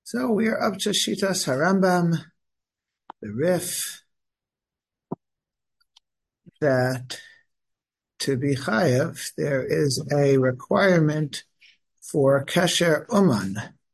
So we are up to Shitas Harambam, the Rif, that to be chayav, there is a requirement for Kesher Uman.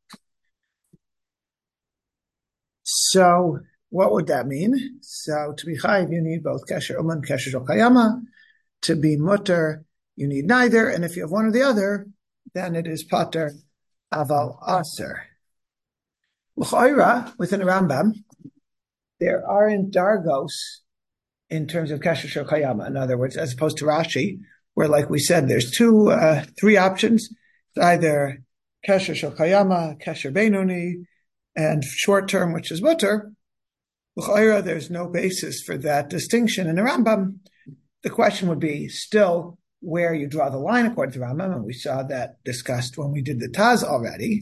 So what would that mean? So to be chayav, you need both Kesher Uman, Kesher Shel Kayama. To be mutter, you need neither. And if you have one or the other, then it is pater aval aser. L'chayra, within the Rambam, there aren't dargos in terms of Kesher Shel Kayama. In other words, as opposed to Rashi, where, like we said, there's three options. It's either Kesher Shel Kayama, Kesher Beinoni, and short term, which is mutter. L'chayra, there's no basis for that distinction in the Rambam. The question would be still where you draw the line according to Rambam, and we saw that discussed when we did the Taz already.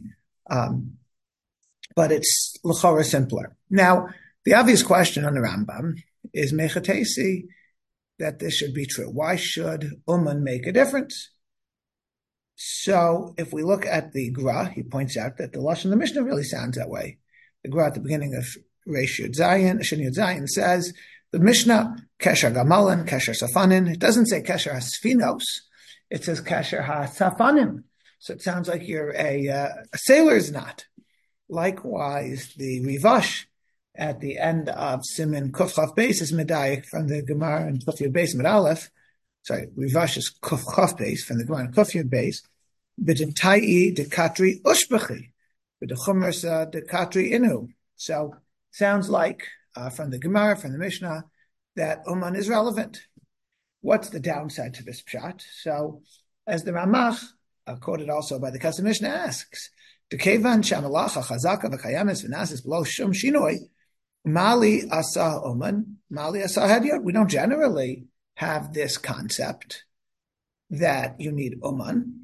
But it's l'chora simpler. Now, the obvious question on the Rambam is mechatesi, that this should be true. Why should Uman make a difference? So if we look at the Gra, he points out that the Lashon of the Mishnah really sounds that way. The Gra at the beginning of Reish Yud Zayin says, the Mishnah, Kesher Gamalan, Kesher Safanin. It doesn't say Kesher HaSfinos. It says Kesher HaSafanim. So it sounds like you're a sailor's knot. Likewise, the Rivash at the end of Siman Kuf Chaf Beis is Medayik from the Gemara and Kuf Yud Beis Med Aleph. Sorry, Rivash is Kuf Chaf Beis from the Gemara and Kuf Yud Beis. B'dentai dekatri ushbachi, b'dechumersa dekatri inu. So sounds like from the Gemara, from the Mishnah, that Uman is relevant. What's the downside to this pshat? So, as the Ramach, quoted also by the Kesef Mishnah, asks, "Dekevan shamalacha chazaka v'kayamis v'nasis below shum shinoi, mali asa Uman, mali asa hadyot." We don't generally have this concept that you need Uman.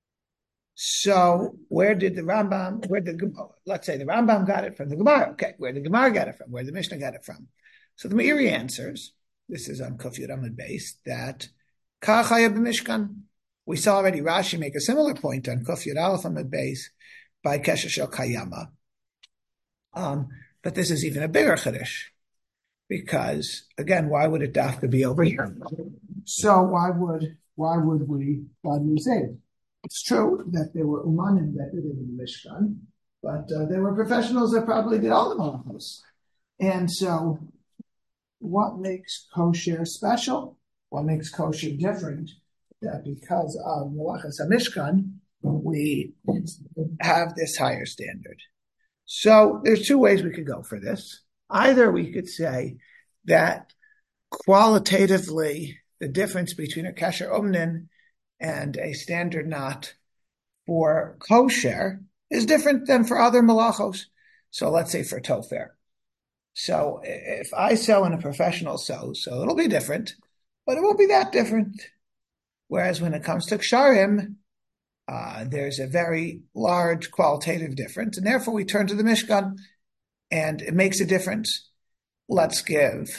So where did the Rambam, let's say the Rambam got it from the Gemara. Okay, where did the Gemara get it from? Where did the Mishnah get it from? So the Meiri answers, this is on Kuf Yud Amud Beis, that Kachaya b'Mishkan. We saw already Rashi make a similar point on Kuf Yud Aleph Amud Beis by Kesher Shel Kayama. But this is even a bigger Chiddush, because again, why would it dafka be over here? So why would we say it? It's true that there were Uman embedded in the Mishkan, but there were professionals that probably did all the malachos. And so what makes kosher special? What makes kosher different? That because of malachas HaMishkan, we have this higher standard. So there's two ways we could go for this. Either we could say that qualitatively the difference between a Kesher Umnin and a standard knot for kosher is different than for other malachos. So let's say for tofer. So if I sew and a professional sews, so it'll be different, but it won't be that different. Whereas when it comes to ksharim, there's a very large qualitative difference, and therefore we turn to the Mishkan, and it makes a difference. Let's give.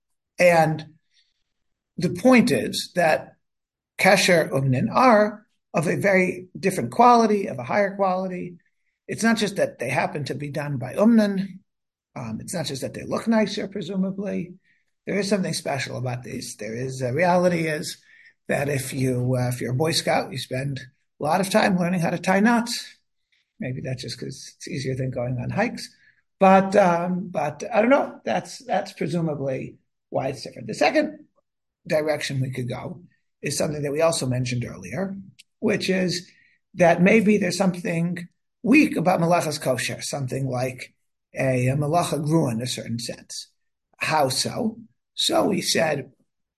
And the point is that Kesher Umnin are of a very different quality, of a higher quality. It's not just that they happen to be done by Umnin. It's not just that they look nicer, presumably. There is something special about these. There is, reality is that if you're a Boy Scout, you spend a lot of time learning how to tie knots. Maybe that's just because it's easier than going on hikes. But I don't know. That's presumably why it's different. The second direction we could go is something that we also mentioned earlier, which is that maybe there's something weak about malachas kosher, something like a malacha grua in a certain sense. How so? So we said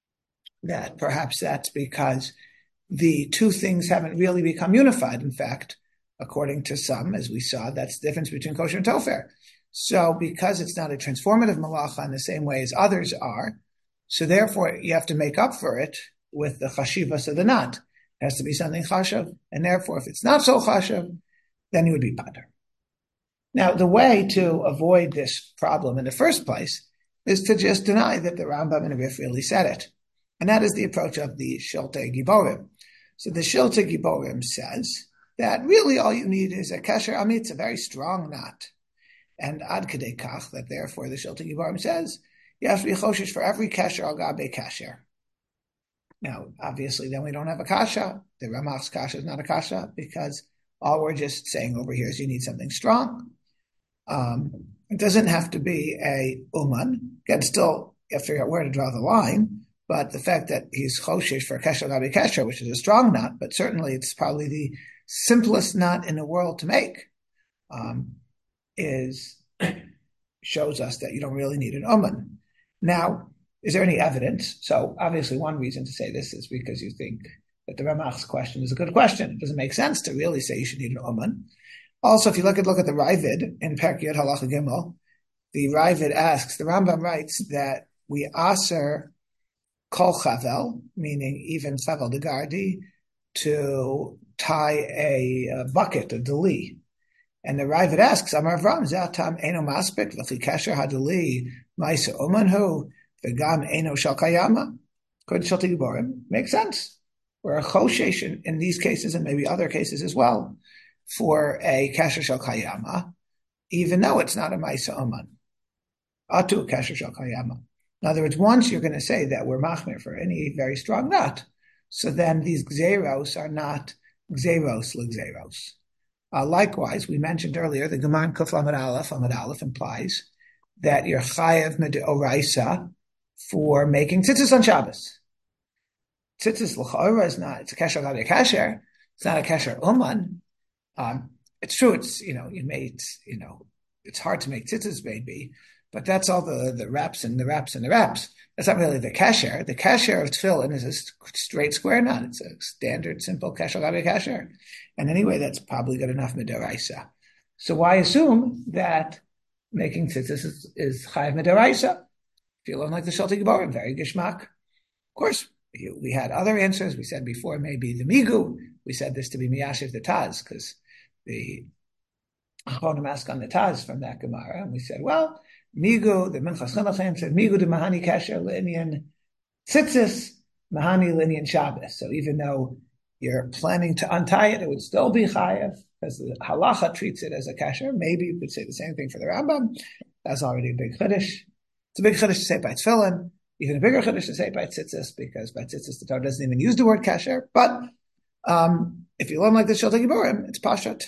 that perhaps that's because the two things haven't really become unified. In fact, according to some, as we saw, that's the difference between kosher and tofer. So because it's not a transformative malacha in the same way as others are, so therefore you have to make up for it with the chashivas of the knot. It has to be something chashav, and therefore if it's not so chashav, then you would be pater. Now, the way to avoid this problem in the first place is to just deny that the Rambam and the Rif really said it. And that is the approach of the Shiltei Giborim. So the Shiltei Giborim says that really all you need is a Kesher Amitz, a very strong knot. and ad kedei kach, that therefore the Shiltei Giborim says you have to be choshesh for every kasher al gabe kasher. Now, obviously, then we don't have a kasha. The Ramach's kasha is not a kasha because all we're just saying over here is you need something strong. It doesn't have to be a uman. Again, still, you have to figure out where to draw the line. But the fact that he's choshesh for kasher gabi kasher, which is a strong knot, but certainly it's probably the simplest knot in the world to make, shows us that you don't really need an uman. Now, is there any evidence? So obviously one reason to say this is because you think that the Ramach's question is a good question. It doesn't make sense to really say you should need an uman. Also, if you look at the Ravid in Perek Yud Halacha Gimel, the Ravid asks, the Rambam writes that we aser kol chavel, meaning even chavel de gardi, to tie a bucket, a deli. And the Ravid asks, Amar Avram, Zatam eno maspik, v'chi kasher hadeli, ma'isa umanhu, v'gam eno shal kayama. According to Shiltei Giborim, makes sense. We're a choshesh in these cases, and maybe other cases as well, for a kasher shal kayama, even though it's not a ma'isa uman. Atu kasher shal kayama. In other words, once you're going to say that we're machmir for any very strong knot, so then these gzeros are not gzeros l'gzeros. Likewise, we mentioned earlier, the Gemara Kuf Amud Aleph implies that you're chayev midoraisa for making tzitzis on Shabbos. Tzitzis l'cha'ora is not, it's a kasher gabi kasher, it's not a kasher uman. It's true, it's hard to make tzitzis maybe, but that's all the wraps and the wraps and the wraps. That's not really the kasher. The kasher of tefillin is a straight square knot. It's a standard, simple kasher gabi kasher. And anyway, that's probably good enough midoraisa. So why assume that making tzitzis is chayav midoraisa? If you learn like the Shiltei Giborim, very gishmak. Of course, we had other answers. We said before maybe the migu. We said this to be miyashiv the taz because the Achronim ask on the taz from that Gemara, and we said, well, migu, the Minchas Chinuch said migu de mahani kasher l'inyan tzitzis, mahani l'inyan Shabbos. So even though you're planning to untie it, it would still be chayav because the halacha treats it as a kasher. Maybe you could say the same thing for the Rambam. That's already a big chiddush. It's a big chiddush to say by tefillin. Even a bigger chiddush to say by tzitzis, because by tzitzis the Torah doesn't even use the word kasher. But if you learn like the Shiltei Giborim, it's pashat.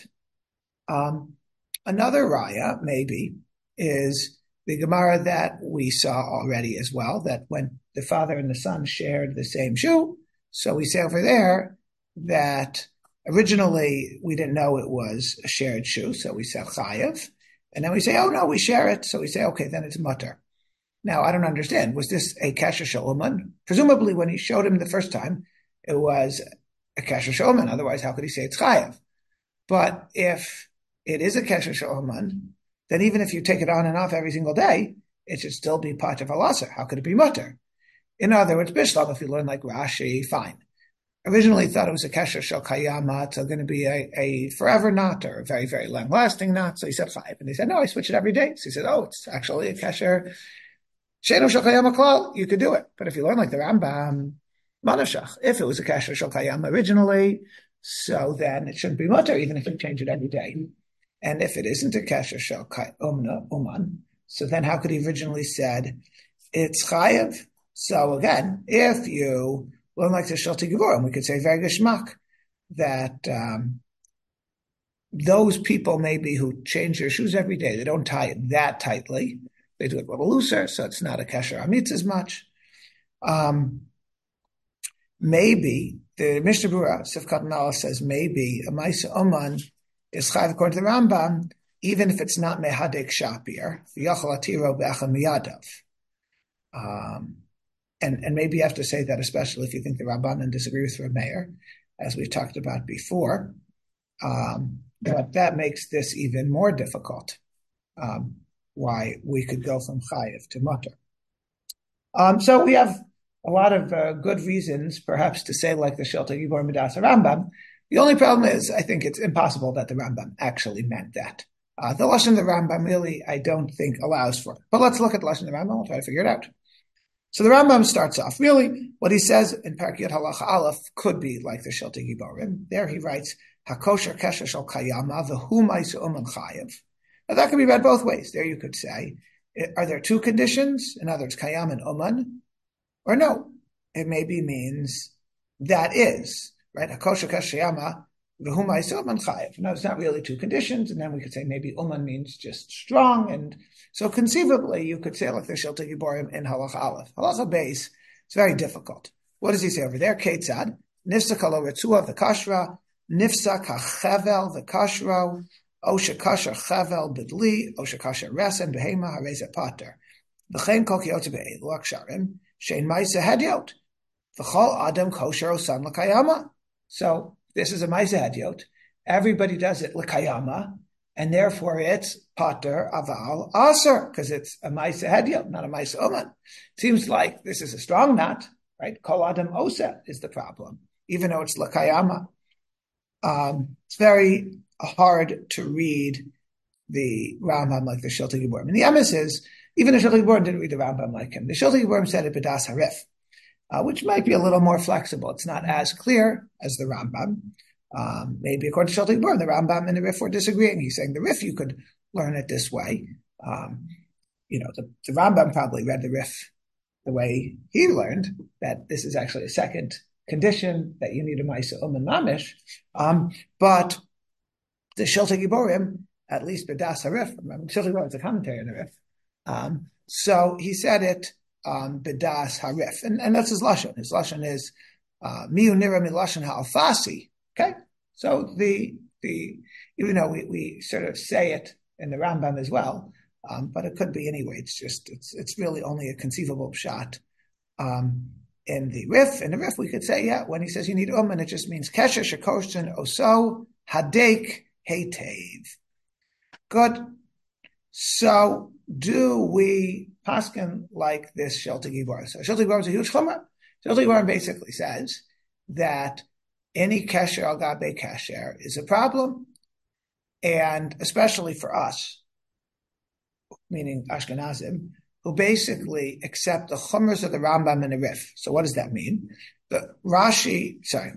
Another raya maybe is the Gemara that we saw already as well, that when the father and the son shared the same shoe, so we say over there that originally we didn't know it was a shared shoe, so we said chayav, and then we say, oh no, we share it, so we say, okay, then it's mutter. Now, I don't understand. Was this a kasher sh'uman? Presumably, when he showed him the first time, it was a kasher sh'uman. Otherwise, how could he say it's chayav? But if it is a kasher sh'uman, then even if you take it on and off every single day, it should still be part of a laser. How could it be mutter? In other words, bishlam, if you learn like Rashi, fine. Originally thought it was a kasher shel kayama, it's going to be a forever knot or a very, very long-lasting knot. So he said chayav. And he said, no, I switch it every day. So he said, oh, it's actually a kasher Sheino shel kayama klal, you could do it. But if you learn like the Rambam, manashach, if it was a kasher shel kayama originally, so then it shouldn't be mutter, even if you change it every day. And if it isn't a kasher shel uman, so then how could he originally said it's chayav? So again, if you learn like the Shiltei Giborim, we could say very geshmak that those people maybe who change their shoes every day, they don't tie it that tightly. They do it a little looser, so it's not a kasher amitz as much. Maybe the Mishnah Berurah Sifkat Nala says maybe a ma'isa uman is chayav according to the Rambam, even if it's not mehadek shapir, v'yachal atiro be'achad miyadav. And maybe you have to say that, especially if you think the Rabbanan disagree with Rav Meir, as we talked about before. But that makes this even more difficult. Why we could go from chayiv to mutter. So we have a lot of good reasons, perhaps, to say like the Shiltei Giborim Midas Rambam. The only problem is, I think it's impossible that the Rambam actually meant that. The Lashon of the Rambam really, I don't think, allows for it. But let's look at the Lashon of the Rambam. We'll try to figure it out. So the Rambam starts off, really, what he says in Perek Yud Halacha Aleph could be like the Shiltei Giborim. There he writes, HaKosher Kesher Shel Kayama V'hu Ma'isa Uman Chayev. Now that can be read both ways. There you could say, are there two conditions? In other words, kayam and uman, or no? It maybe means that is, right? Hakosha kashayama, v'huma isoman chayev. No, it's not really two conditions. And then we could say maybe uman means just strong. And so conceivably, you could say like the Shilta Giborim in Halach Aleph. Halacha Beis, it's very difficult. What does he say over there? Ketzad, nifsa kalo ritzua v'kashra, nifsa kachevel v'kashro, osha kasher chevel bidli, osha kasher resen behema hareza pater. V'chein kol kiyotze be'elu aksharim, shein ma'isa hedyot. V'chol adam kosher osan l'kayama. So this is a ma'isa hedyot. Everybody does it l'kayama, and therefore it's pater aval aser, because it's a ma'isa hedyot, not a ma'isa uman. Seems like this is a strong knot, right? Kol adam osa is the problem, even though it's l'kayama. It's very hard to read the Rambam like the Shilta Giborim. And the emes is, even the Shilta Giborim didn't read the Rambam like him. The Shilta Giborim said it b'das harif, which might be a little more flexible. It's not as clear as the Rambam. Maybe according to Shilta Giborim, the Rambam and the Rif were disagreeing. He's saying the Rif, you could learn it this way. The Rambam probably read the Rif the way he learned, that this is actually a second condition, that you need a Maisa and Mamish. But the Shilta Giborim, at least b'das harif, Shilta Giborim is a commentary on the Rif. So he said it b'das harif, and that's his lashon. His lashon is miu nira milashon ha'alfasi. Okay, so the even though we sort of say it in the Rambam as well, but it could be anyway. It's really only a conceivable pshat in the Rif. In the Rif, we could say, when he says you need and it just means kesher shekoshen oso hadek heitev. Good. So do we paskin like this Shilta Giborim? So Shilta Giborim is a huge chumrah. Shilta Giborim basically says that any kesher al gabe kesher is a problem, and especially for us, meaning Ashkenazim, who basically accept the chumras of the Rambam and the Rif. So what does that mean? Rashi is a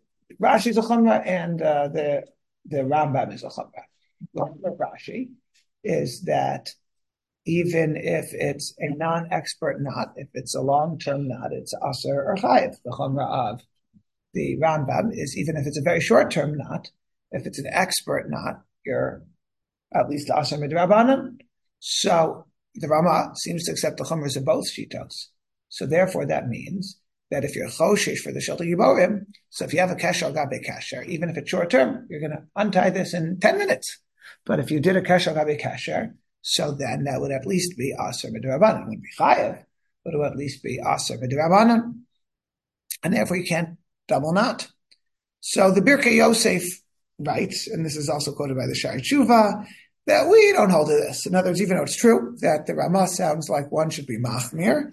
chumrah, and the Rambam is a chumrah. The Rashi is that even if it's a non-expert knot, if it's a long-term knot, it's aser or chayiv. The chumrah of the Rambam is even if it's a very short-term knot, if it's an expert knot, you're at least aser midrabanan. So the Rama seems to accept the chumras of both shitos. So therefore that means that if you're choshish for the Shilta Giborim, so if you have a kesher al gabe kesher, even if it's short-term, you're going to untie this in 10 minutes. But if you did a kesher al gabe kesher, so then that would at least be aser midrabanan. It wouldn't be chayiv, but it would at least be aser midrabanan. And therefore you can't double knot. So the Birkei Yosef writes, and this is also quoted by the Shari Tshuva, that we don't hold to this. In other words, even though it's true that the Ramah sounds like one should be machmir,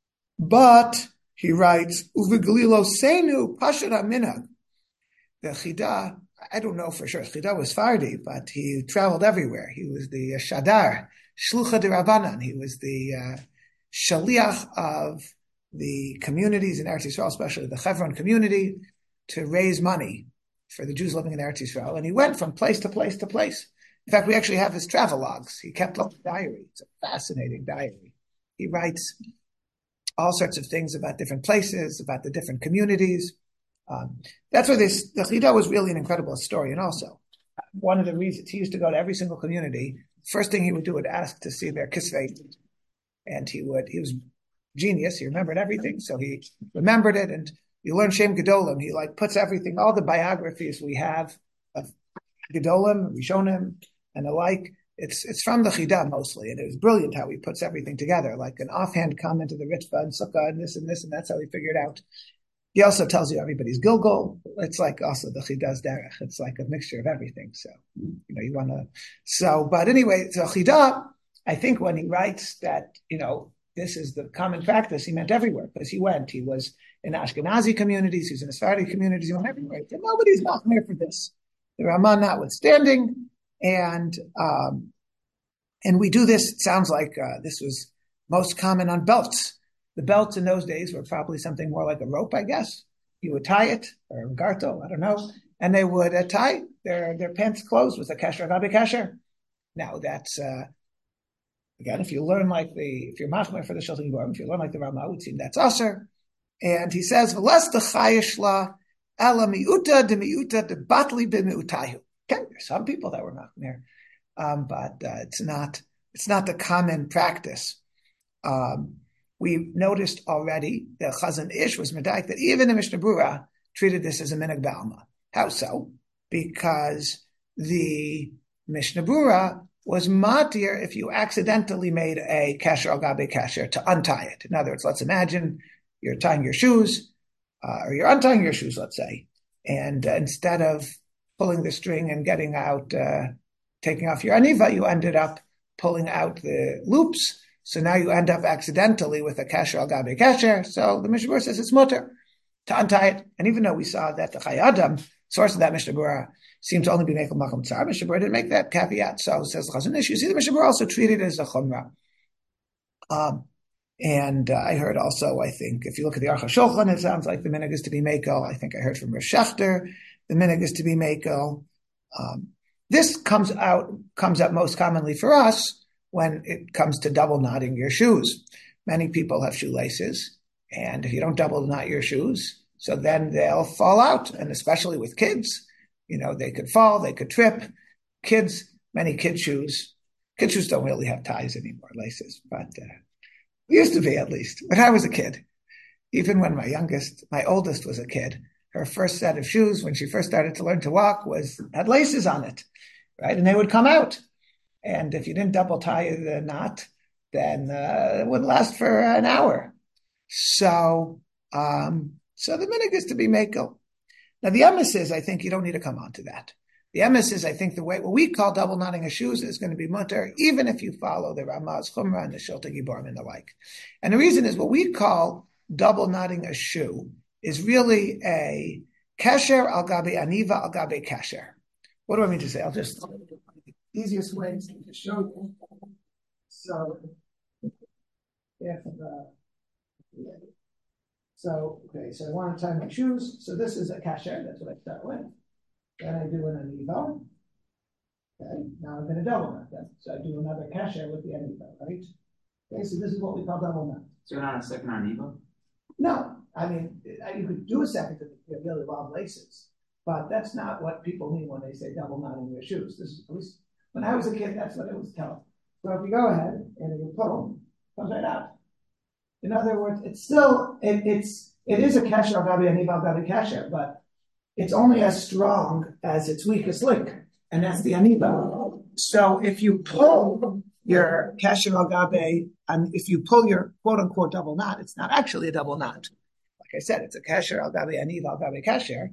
but he writes, Uviglilo Seinu Pashad Minhag. The Chida, I don't know for sure, Chida was Fardi, but he traveled everywhere. He was the Shadar, Shlucha de Rabbanan. He was the Shaliach of the communities in Eretz Yisrael, especially the Chevron community, to raise money for the Jews living in Eretz Yisrael. And he went from place to place to place. In fact, we actually have his travel logs. He kept up a diary. It's a fascinating diary. He writes all sorts of things about different places, about the different communities. That's where the Chida was really an incredible historian also. One of the reasons he used to go to every single community, first thing he would do would ask to see their kisvei. And he was genius. He remembered everything. So he remembered it. And you learn Shem Gedolim. He puts everything, all the biographies we have of Gedolim, Rishonim, and the like. It's from the Chida mostly, and it was brilliant how he puts everything together, like an offhand comment of the Ritva and Sukkah and this, and that's how he figured out. He also tells you everybody's Gilgul. It's like also the Chida's Derech. It's like a mixture of everything. So, you want to, but anyway, so Chida, I think when he writes that, this is the common practice, he meant everywhere, because he was in Ashkenazi communities, he was in Sephardi communities, he went everywhere. He said, nobody's not here for this. The Ramah notwithstanding, and we do this. It sounds like this was most common on belts. The belts in those days were probably something more like a rope, I guess. You would tie it, or a garto, I don't know, and they would tie their pants closed with a kasher gabe kasher. Now that's again, if you're machmer for the Shilton Gibor, if you learn like the Rama, would seem that's usher. And he says, "V'les techayishla ela miuta de miuta de batli b'miutayu." Okay, there's some people that were machmer, but it's not the common practice. We noticed already that Chazon Ish was medayik that even the Mishnah Berurah treated this as a minhag b'alma. How so? Because the Mishnah Berurah was matir if you accidentally made a kasher al gabe kasher to untie it. In other words, let's imagine you're tying your shoes, or you're untying your shoes, let's say, and instead of pulling the string and getting out, taking off your aniva, you ended up pulling out the loops. So now you end up accidentally with a kasher al gabe kasher. So the Mishnah Berurah says it's mutter to untie it. And even though we saw that the Chayei Adam, source of that Mishnah Berurah, seemed to only be Mekel Makom Tzar, Mishnah Berurah didn't make that caveat. So it says the Chazon Ish. You see, the Mishnah Berurah also treated it as a chumrah. And I heard also, I think, if you look at the Aruch HaShulchan, it sounds like the minhag is to be Mekel. I think I heard from Rosh Schachter, the minhag is to be Mekel. This comes up most commonly for us when it comes to double knotting your shoes. Many people have shoelaces, and if you don't double knot your shoes, so then they'll fall out, and especially with kids, they could fall, they could trip. Many kids' shoes don't really have ties anymore, laces, but used to be at least. When I was a kid, even when my oldest was a kid, her first set of shoes, when she first started to learn to walk, had laces on it, right? And they would come out. And if you didn't double tie the knot, then it wouldn't last for an hour. So the minhag is to be mekel. Now the emes is, I think you don't need to come on to that. The emes is, I think, what we call double knotting of shoes is going to be mutter, even if you follow the Ramah's Chumrah and the Shilton Giborim and the like. And the reason is what we call double knotting a shoe is really a kasher al gabe aniva al gabe kasher. What do I mean to say? I'll just easiest way to show you. So I want to tie my shoes. So this is a kasher. That's what I start with. Then I do an aniva. Okay, now I'm going to double knot that. So I do another kasher with the aniva, right? Okay, so this is what we call double knot. So you're not a second aniva? No, I mean you could do a second if you have really long laces, but that's not what people mean when they say double knotting your shoes. This is, at least when I was a kid, that's what it was telling. So if you go ahead and you pull, it comes right out. In other words, it is a kasher al gabe aniva al gabe kasher, but it's only as strong as its weakest link, and that's the aniva. So if you pull your kasher al gabe, and if you pull your quote unquote double knot, it's not actually a double knot. Like I said, it's a kasher al gabe aniva al gabe kasher,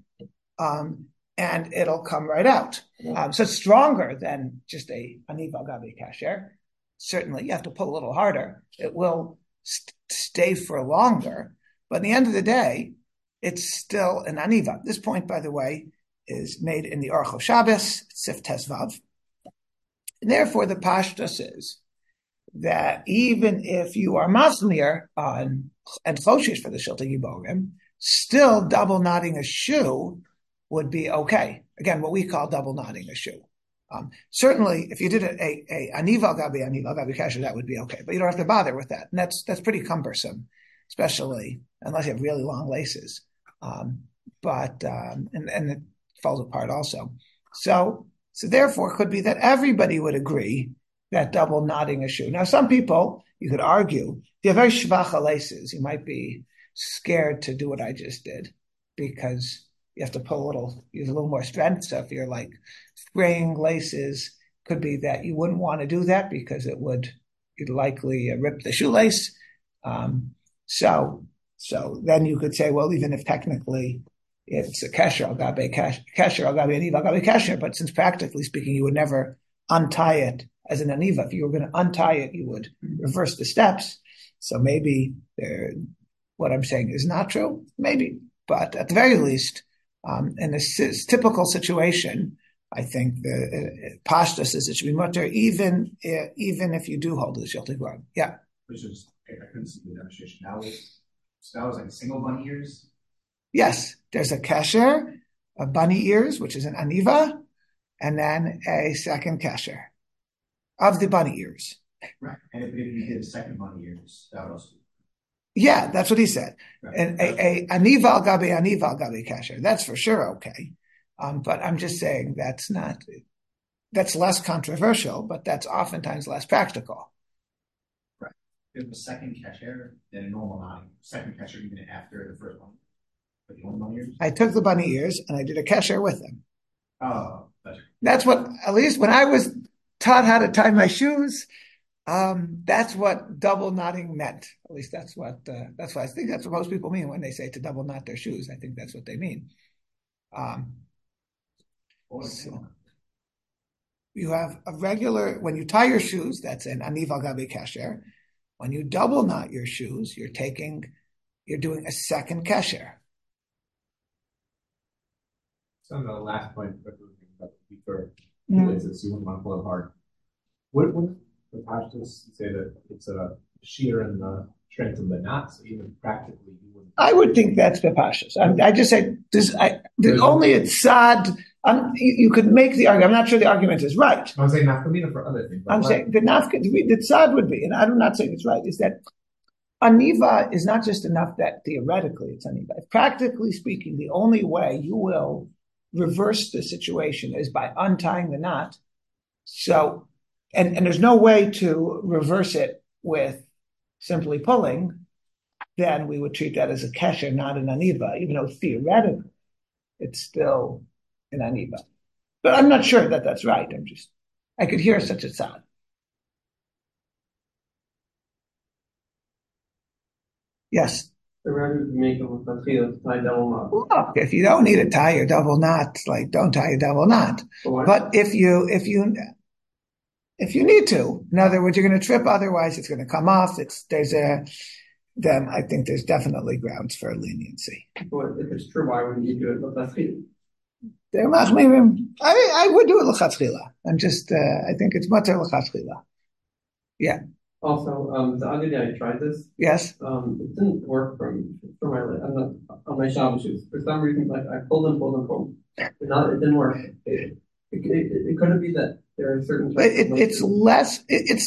and it'll come right out. So it's stronger than just a aniva al gabe kasher. Certainly, you have to pull a little harder. It will stay for longer, but at the end of the day, it's still an aniva. This point, by the way, is made in the Aruch HaShabbos, Sif Tesvav. And therefore, the pashtus is that even if you are masmir on and choshish for the Shilton Giborim, still double knotting a shoe would be okay. Again, what we call double knotting a shoe. Certainly, if you did a aniva al gabe kasher, that would be okay. But you don't have to bother with that. And that's pretty cumbersome, especially unless you have really long laces. And it falls apart also. So therefore, it could be that everybody would agree that double knotting a shoe. Now, some people, you could argue, if you have very shvacha laces, you might be scared to do what I just did because you have to use a little more strength. So if you're like spraying laces, could be that you wouldn't want to do that because you'd likely rip the shoelace. So then you could say, well, even if technically it's a kasher al gabe aniva al gabe kasher, but since practically speaking, you would never untie it as an aniva. If you were going to untie it, you would reverse the steps. So maybe what I'm saying is not true. Maybe, but at the very least, in this typical situation, I think the pashtus is it should be mutter even if you do hold the Shilton Giborim. Yeah. Which is, I couldn't see the demonstration. That was like single bunny ears? Yes. There's a kasher, a bunny ears, which is an aniva, and then a second kasher. of the bunny ears. Right. And if you did a second bunny ears, that would also. Yeah, that's what he said. Right. And a aniva al gabi kasher. That's for sure okay. But I'm just saying that's less controversial, but that's oftentimes less practical. Right. If a second kasher, then a normal knotting. Second kasher even after the first one. But the only bunny ears? I took the bunny ears and I did a kasher with them. Oh, that's what, at least when I was taught how to tie my shoes, that's what double knotting meant. At least that's what I think that's what most people mean when they say to double knot their shoes. I think that's what they mean. So you have a regular, when you tie your shoes, that's an aniv al gabi kasher. When you double knot your shoes, you're doing a second kasher. So on the last point, about the deeper places, you wouldn't want to pull it hard. Would the pashtus say that it's a shear in the strength of the knot? So even practically, you wouldn't. I would think that's the pashtus. I just say only it's sad. You could make the argument. I'm not sure the argument is right. I'm saying nafkamina for other things. I'm saying the tzad would be, and I'm not saying it's right. Is that aniva is not just enough that theoretically it's aniva. Practically speaking, the only way you will reverse the situation is by untying the knot. So, and there's no way to reverse it with simply pulling. Then we would treat that as a kesher, not an aniva, even though theoretically it's still an aniva. But I'm not sure that that's right. I could hear such a sound. Yes. Look, if you don't need to tie your double knot, don't tie your double knot. But if you need to, in other words, you're going to trip. Otherwise, it's going to come off. Then I think there's definitely grounds for leniency. Well, if it's true, why wouldn't you do it l'chatzchila? I would do it l'chatzchila. I think it's mutter l'chatzchila. Yeah. Also, the other day I tried this. Yes. It didn't work for my Shabbos shoes. For some reason, I pulled. It didn't work. It couldn't be that there are certain. It's less.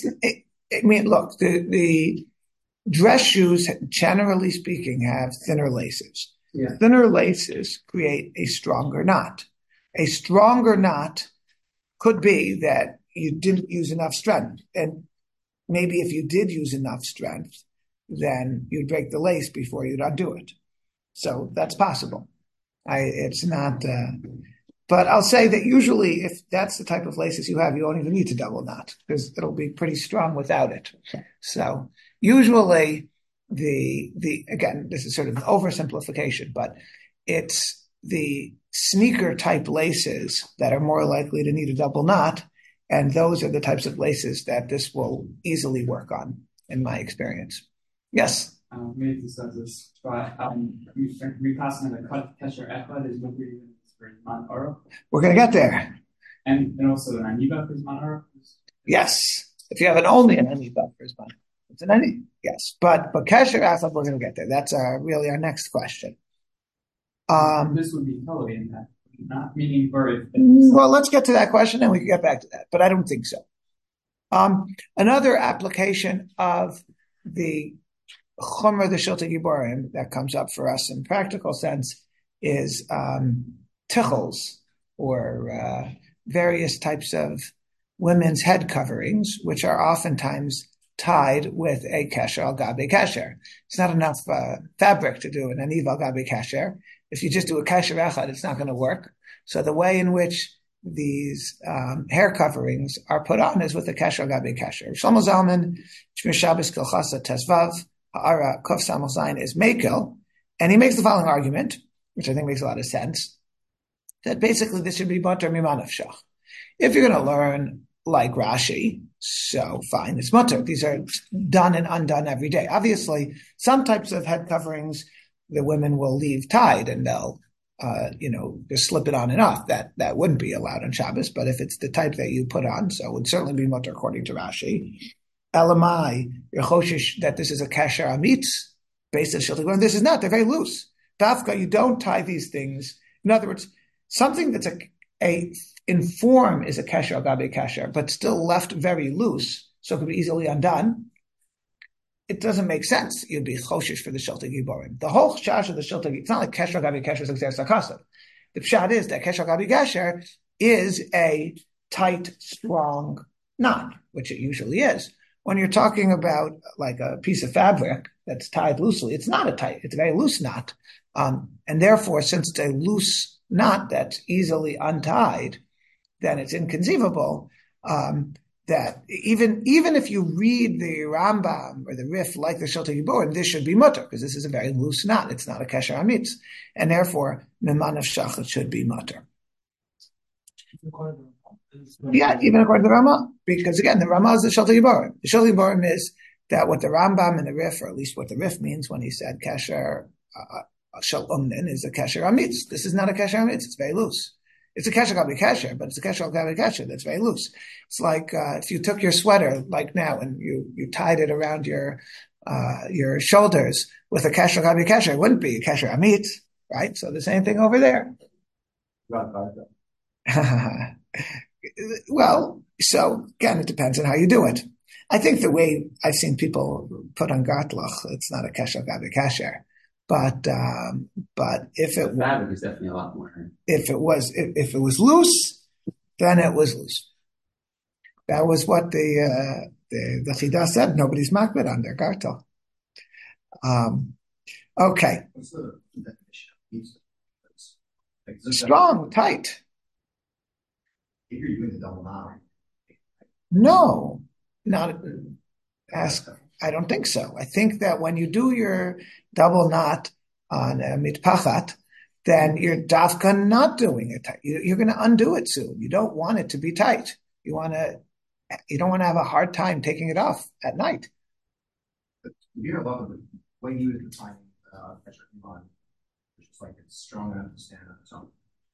Look, the dress shoes, generally speaking, have thinner laces. Yeah. Thinner laces create a stronger knot. A stronger knot could be that you didn't use enough strength, and maybe if you did use enough strength, then you'd break the lace before you'd undo it. So that's possible. It's not, but I'll say that usually if that's the type of laces you have, you don't even need to double knot because it'll be pretty strong without it. So usually again, this is sort of an oversimplification, but it's the sneaker type laces that are more likely to need a double knot. And those are the types of laces that this will easily work on, in my experience. Yes? Maybe says this, but repassing the cut kesher echad is what we for Zman Oro. We're going to get there. And also an aniva for Zman Oro? Yes. If you have only an aniva for Zman. It's an aniva. Yes. But kesher echad, we're going to get there. That's really our next question. This would be totally in that. Not meaning birth. Well, let's get to that question and we can get back to that, but I don't think so. Another application of the Chumrah the Shiltei Giborim that comes up for us in practical sense is tichels, or various types of women's head coverings, which are oftentimes tied with a kesher al gabi kesher. It's not enough fabric to do an aniv al gabi kesher. If you just do a kasher echad, it's not going to work. So the way in which these hair coverings are put on is with the kasher gabi kasher. Shlomo Zalman, Shmir Shabbos Kilchasa Tesvav Ha'ara Kuf Samach Zayin is Mekel, and he makes the following argument, which I think makes a lot of sense, that basically this should be mutter miman afshach. If you're going to learn like Rashi, so fine, it's mutter. These are done and undone every day. Obviously, some types of head coverings the women will leave tied and they'll, just slip it on and off. That wouldn't be allowed on Shabbos, but if it's the type that you put on, so it would certainly be mutter according to Rashi. Elamai, you're choshish that this is a kasher amitz, based on Shiltei Giborim. This is not, they're very loose. Dafka, you don't tie these things. In other words, something that's in form is a kesher al gabi kesher, but still left very loose, so it could be easily undone, it doesn't make sense. You'd be choshish for the Shiltei Giborim. The whole shash of the Shiltei, it's not like kesher al gabi kesher is exer sakasav. The pshat is that kesher al gabi kesher is a tight, strong knot, which it usually is. When you're talking about like a piece of fabric that's tied loosely, it's not a tight, it's a very loose knot. And therefore, since it's a loose knot that's easily untied, then it's inconceivable that even if you read the Rambam or the Rif like the Shiltei Giborim, this should be mutter, because this is a very loose knot. It's not a kesher amitz. And therefore, Miman of Shachat should be mutter. Yeah, even according to the Ramah, because again, the Ramah is the Shiltei Giborim. The Shiltei Giborim is that what the Rambam and the Rif, or at least what the Rif means when he said kesher shel umnin, is a kesher amitz. This is not a kesher amitz. It's very loose. It's a kesher gabi kesher, but it's a kesher gabi kesher that's very loose. It's like if you took your sweater like now and you tied it around your shoulders with a kesher gabi kesher, it wouldn't be a kesher amitz, right? So the same thing over there. Well, so again, it depends on how you do it. I think the way I've seen people put on gartlach, it's not a kesher gabi kesher, but if it fabric is definitely a lot more. If it was loose, then it was loose. That was what the Chidah said. Nobody's makbid on their gartel. Okay. What's the definition of Strong, tight. If you're doing the double knot. No, not ask. I don't think so. I think that when you do your double knot on a mitpachat, then you're dafka not doing it tight. You're going to undo it soon. You don't want it to be tight. You don't want to have a hard time taking it off at night. You're a lot of the way you would define kesher iman, which is like it's strong enough to stand on its own.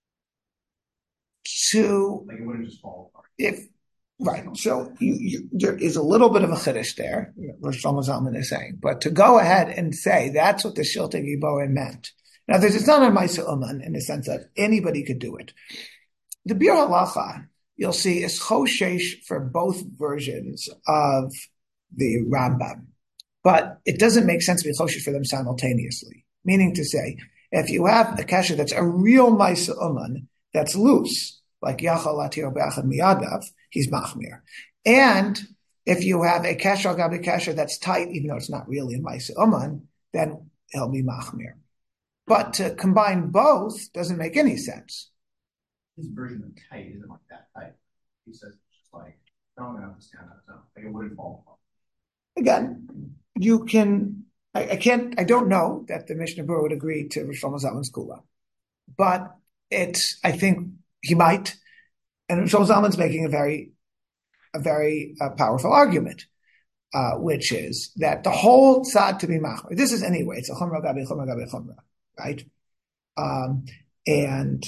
So, like it wouldn't just fall apart. Right. So there is a little bit of a chiddush there, what Shlomo Zalman is saying. But to go ahead and say that's what the Shiltei Giborim meant. Now, it's not a Maisa Uman in the sense that anybody could do it. The Bir Halacha, you'll see, is choshesh for both versions of the Rambam. But it doesn't make sense to be choshesh for them simultaneously. Meaning to say, if you have a kesher that's a real Maisa Uman, that's loose, like Yachal Latir Be'achad Miyadav, he's machmir. And if you have a kesher al gabi kesher that's tight, even though it's not really a Maisa Uman, then he'll be machmir. But to combine both doesn't make any sense. His version of tight isn't like that tight. He says it's just like strong enough to stand on its own. Like it wouldn't fall apart. Again, you can. I don't know that the Mishnah Berurah would agree to Rosh Shlomo Zalman's kula, but I think he might. And Rosh Shlomo Zalman's making a very powerful argument, which is that the whole tzad to be machmir. This is anyway. It's a chumrah gabi chumrah gabi chumrah, right? And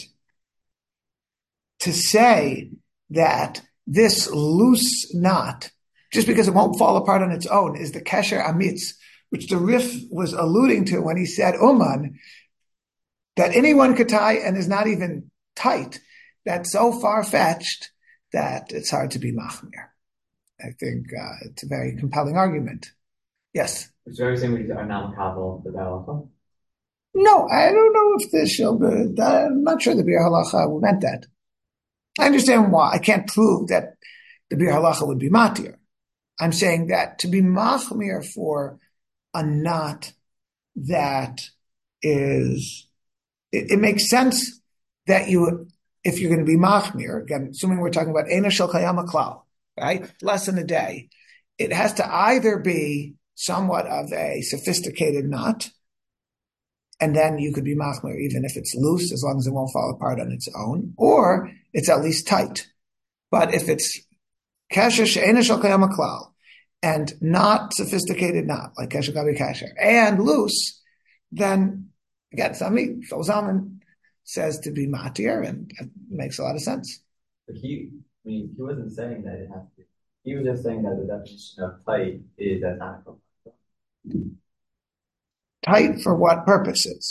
to say that this loose knot, just because it won't fall apart on its own, is the kesher amitz, which the Rif was alluding to when he said uman, that anyone could tie and is not even tight. That's so far-fetched that it's hard to be machmir. I think it's a very compelling argument. Yes? So are you saying we are not makabel the halacha? No, I don't know if the Shilba, I'm not sure the Bir Halacha meant that. I understand why. I can't prove that the Bir Halacha would be matir. I'm saying that to be machmir for a knot that is, it makes sense that if you're going to be machmir, again, assuming we're talking about Eina Shel Kayama Klal, right? Less than a day. It has to either be somewhat of a sophisticated knot, and then you could be machmir even if it's loose, as long as it won't fall apart on its own, or it's at least tight. But if it's kesher she'eina shel kayama klal, and not sophisticated knot, like kesher gabi kesher, and loose, then again, Shlomo Zalman says to be matir, and it makes a lot of sense. But he wasn't saying that it has to be. He was just saying that the definition of tight is as not. Tight for what purposes?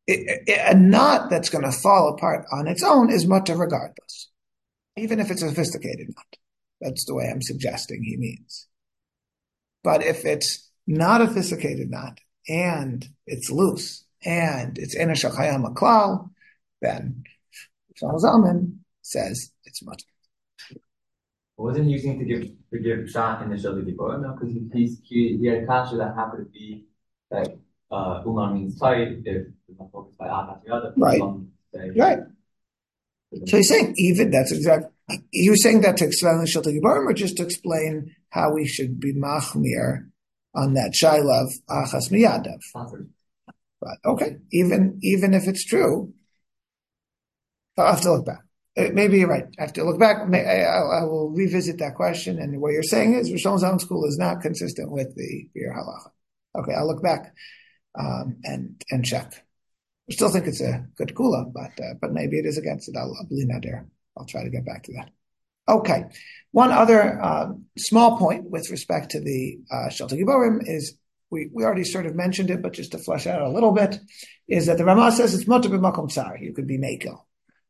a knot that's going to fall apart on its own is mutter regardless, even if it's a sophisticated knot. That's the way I'm suggesting he means. But if it's not a sophisticated knot and it's loose and it's in a shachayam klal, then Shlomo Zalman says it's mutter. Wasn't using to give shot in the Shali Gibor? No, because he had a kasha that happened to be that Uman means tight if it's not focused by Akat Yada. Right. Right. So he's saying even that's exactly. He was saying that to explain the Shilta Giborim, or just to explain how we should be machmir on that shaila of achas miyadav. But okay, even if it's true, I'll have to look back. Maybe you're right. I have to look back. I will revisit that question. And what you're saying is Rishon Zalman school is not consistent with the Biur Halacha. Okay, I'll look back and check. I still think it's a good kula, but maybe it is against it. I'll believe that there. I'll try to get back to that. Okay. One other small point with respect to the Shilta Giborim is we already sort of mentioned it, but just to flesh out a little bit, is that the Ramah says it's mutter b'makom tsar. You could be mekel.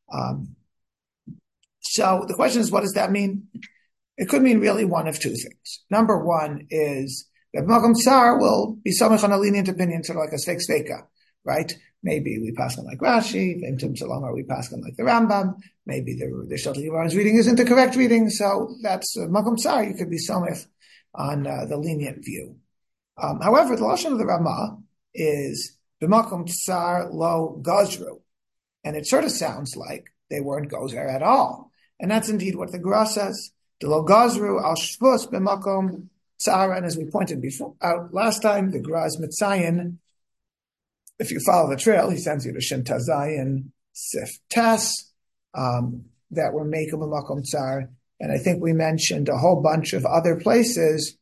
So the question is, what does that mean? It could mean really one of two things. Number one is that b'makom tsar will be samech on a lenient opinion, sort of like a sveka, right? Maybe we pass on like Rashi, V'imtum Salomar, we pass on like the Rambam. Maybe the Shilta Giborim's reading isn't the correct reading, so that's Makom Tsar. You could be someth on the lenient view. However, the lashon of the Ramah is b'makom tsar lo gazru, and it sort of sounds like they weren't gozer at all, and that's indeed what the Gra says. The lo gazru al shvus b'makom tsar, and as we pointed out last time, the Gra is mitzayin. If you follow the trail, he sends you to Shin Tazayin Sif Tes, that were Mekel b'makom tsar. And I think we mentioned a whole bunch of other places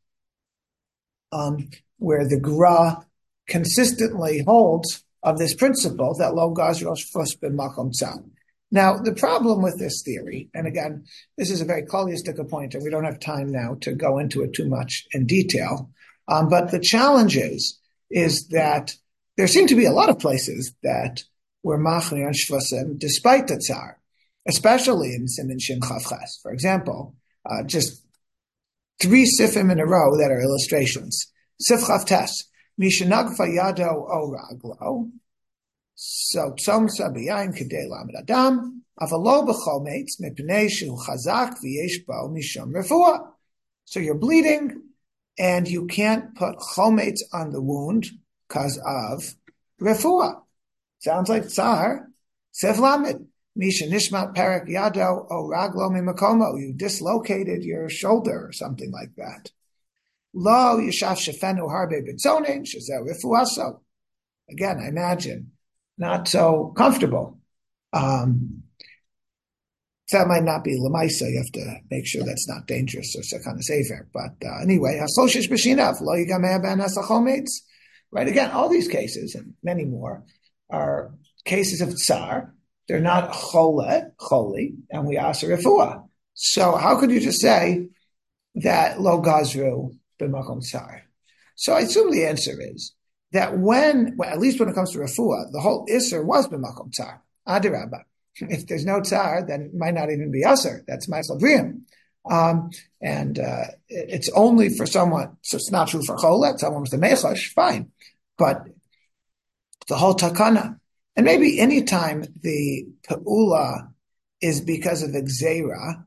where the Gra consistently holds of this principle that lo gazru shvus b'makom tsar. Now, the problem with this theory, and again, this is a very klalistic point, and we don't have time now to go into it too much in detail, but the challenge is that there seem to be a lot of places that were machmir on shvasim despite the tsar, especially in Siman Shin Chav Ches. For example, just 3 sifim in a row that are illustrations. Sif Chav Tes, Mishanagfa Yado O Raglo, so Tzom Sabiyayin Kedei Lamed Adam, Avalo B'chometz Mipnei Shu Chazak V'yesh Bo Mishum Refuah. So you're bleeding, and you can't put chometz on the wound because of refuah. Sounds like tsar. Sef lamed. Misha nishmat perak yado o raglo mimakomo. You dislocated your shoulder or something like that. Lo yishaf shefenu harbe b'tzonin shezeh refuaso. Again, I imagine not so comfortable. That might not be lemaisa. You have to make sure that's not dangerous or sakana sefer. But anyway, hasoshish b'shinav lo yigameh ben hasachometz. Right, again, all these cases, and many more, are cases of tsar. They're not choli, and we ask a refuah. So how could you just say that lo gazru b'makom tsar? So I assume the answer is that at least when it comes to refuah, the whole isser was b'makom tsar. Adirabba. If there's no tsar, then it might not even be aser. That's ma'aseh briyim. And it's only for someone, so it's not true for cholet, someone with the mechash, fine. But the whole takana, and maybe any time the pe'ula is because of exera,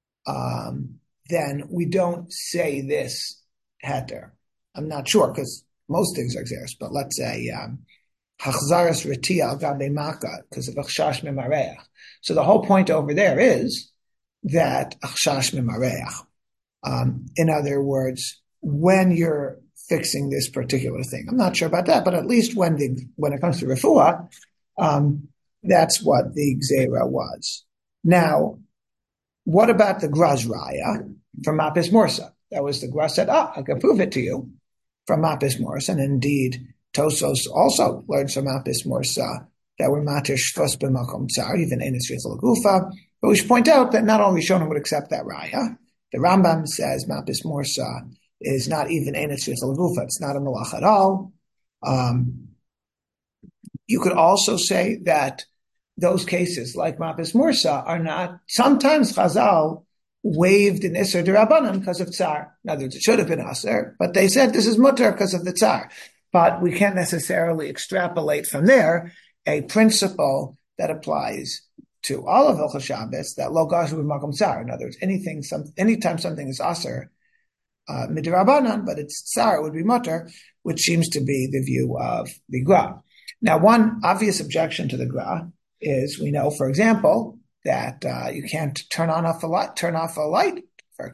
then we don't say this heter. I'm not sure, because most things are exeras, but let's say hachzaras retia al gabe maka, because of achshash memareach. So the whole point over there is that achshash memareach. In other words, when you're fixing this particular thing, I'm not sure about that, but at least when it comes to refuah, that's what the gzeira was. Now, what about the grazraya from Mapis Morsa? That was the Gra said, I can prove it to you from Mapis Morsa, and indeed Tosos also learned from Mapis Morsa that were matir shvus b'makom tsar, even in Yisrael Gufa. But we should point out that not all Rishonim would accept that raya. The Rambam says Mapis Morsa is not even Enes Yichel Gufa. It's not a malach at all. You could also say that those cases, like Mapis Mursa, are not, sometimes Chazal waived an Isser D'Rabbanan because of Tsar. In other words, it should have been Aser, but they said this is Mutter because of the Tsar. But we can't necessarily extrapolate from there a principle that applies to all of Hilchos Shabbos, that Lo Gashu B'Makom Tsar. In other words, anytime something is Aser, Midrabanan, but it's Tsar, it would be Mutter, which seems to be the view of the Gra. Now, one obvious objection to the Gra is, we know, for example, that you can't turn off a light for